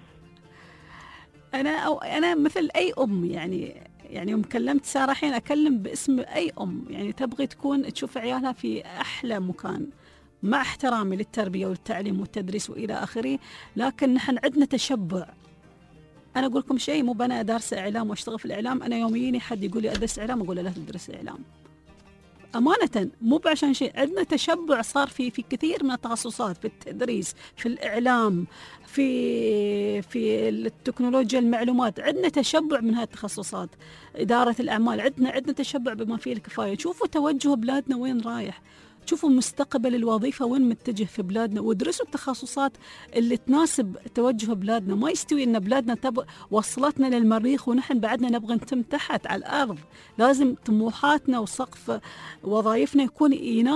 Speaker 2: أنا مثل أي أم، يعني يوم كلمت سارة حين أكلم باسم أي أم، يعني تبغي تكون تشوف عيالها في أحلى مكان، مع احترامي للتربية والتعليم والتدريس وإلى آخره، لكن نحن عندنا تشبع. أنا أقول لكم شيء، مو بأنا دارس إعلام وأشتغل في الإعلام، أنا يوم يجيني حد يقول لي أدرس إعلام أقول له لا تدرس إعلام، أمانة مو بعشان شيء. عندنا تشبع صار في كثير من التخصصات، في التدريس، في الإعلام، في التكنولوجيا المعلومات، عندنا تشبع من هذه التخصصات. إدارة الأعمال عندنا تشبع بما فيه الكفاية. شوفوا توجه بلادنا وين رايح، شوفوا مستقبل الوظيفة وين متجه في بلادنا، ودرسوا التخصصات اللي تناسب توجه بلادنا. ما يستوي ان بلادنا وصلتنا للمريخ ونحن بعدنا نبغى نتم تحت على الارض. لازم طموحاتنا وسقف وظائفنا يكون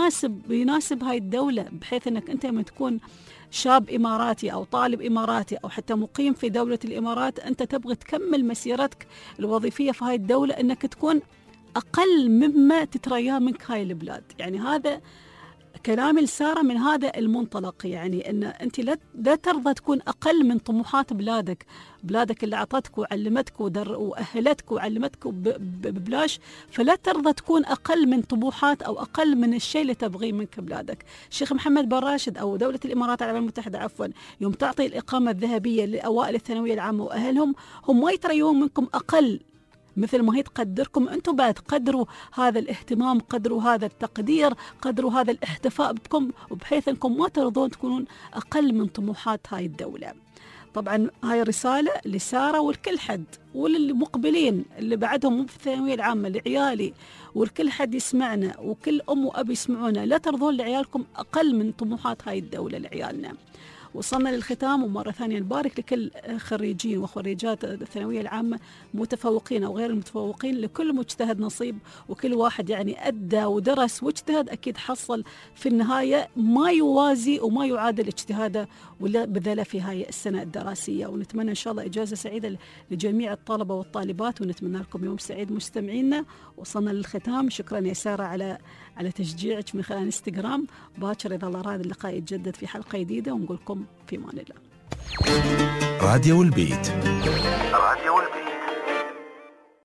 Speaker 2: يناسب هاي الدولة، بحيث انك انت لما تكون شاب إماراتي أو طالب إماراتي أو حتى مقيم في دولة الإمارات، أنت تبغى تكمل مسيرتك الوظيفية في هاي الدولة، أنك تكون أقل مما تترياه منك هاي البلاد. يعني هذا كلامي لسارة من هذا المنطلق، يعني أن أنت لا ترضى تكون أقل من طموحات بلادك اللي أعطتك وعلمتك وأهلتك وعلمتك ببلاش، فلا ترضى تكون أقل من طموحات أو أقل من الشيء اللي تبغيه منك بلادك. الشيخ محمد بن راشد أو دولة الإمارات العربية المتحدة عفوا، يوم تعطي الإقامة الذهبية لأوائل الثانوية العامة وأهلهم، هم ما يتريون منكم أقل، مثل ما هي تقدركم أنتم بعد قدروا هذا الاهتمام، قدروا هذا التقدير، قدروا هذا الاحتفاء بكم، وبحيث أنكم ما ترضون تكونون أقل من طموحات هاي الدولة. طبعا هاي رسالة لسارة والكل حد وللمقبلين اللي بعدهم مو في الثانوية العامة، لعيالي والكل حد يسمعنا وكل أم وأب يسمعونا، لا ترضون لعيالكم أقل من طموحات هاي الدولة لعيالنا. وصلنا للختام، ومرة ثانية نبارك لكل خريجين وخريجات الثانوية العامة متفوقين أو غير المتفوقين، لكل مجتهد نصيب، وكل واحد يعني أدى ودرس واجتهد أكيد حصل في النهاية ما يوازي وما يعادل اجتهاده ولا بذله في هاي السنة الدراسية. ونتمنى إن شاء الله إجازة سعيدة لجميع الطلبة والطالبات، ونتمنى لكم يوم سعيد مستمعينا. وصلنا للختام، شكرا يا سارة على تشجيعك من خلال انستغرام. باكر إذا الله راد اللقاء يتجدد في حلقة جديدة، ونقول لكم في امان الله.
Speaker 1: راديو البيت.
Speaker 21: راديو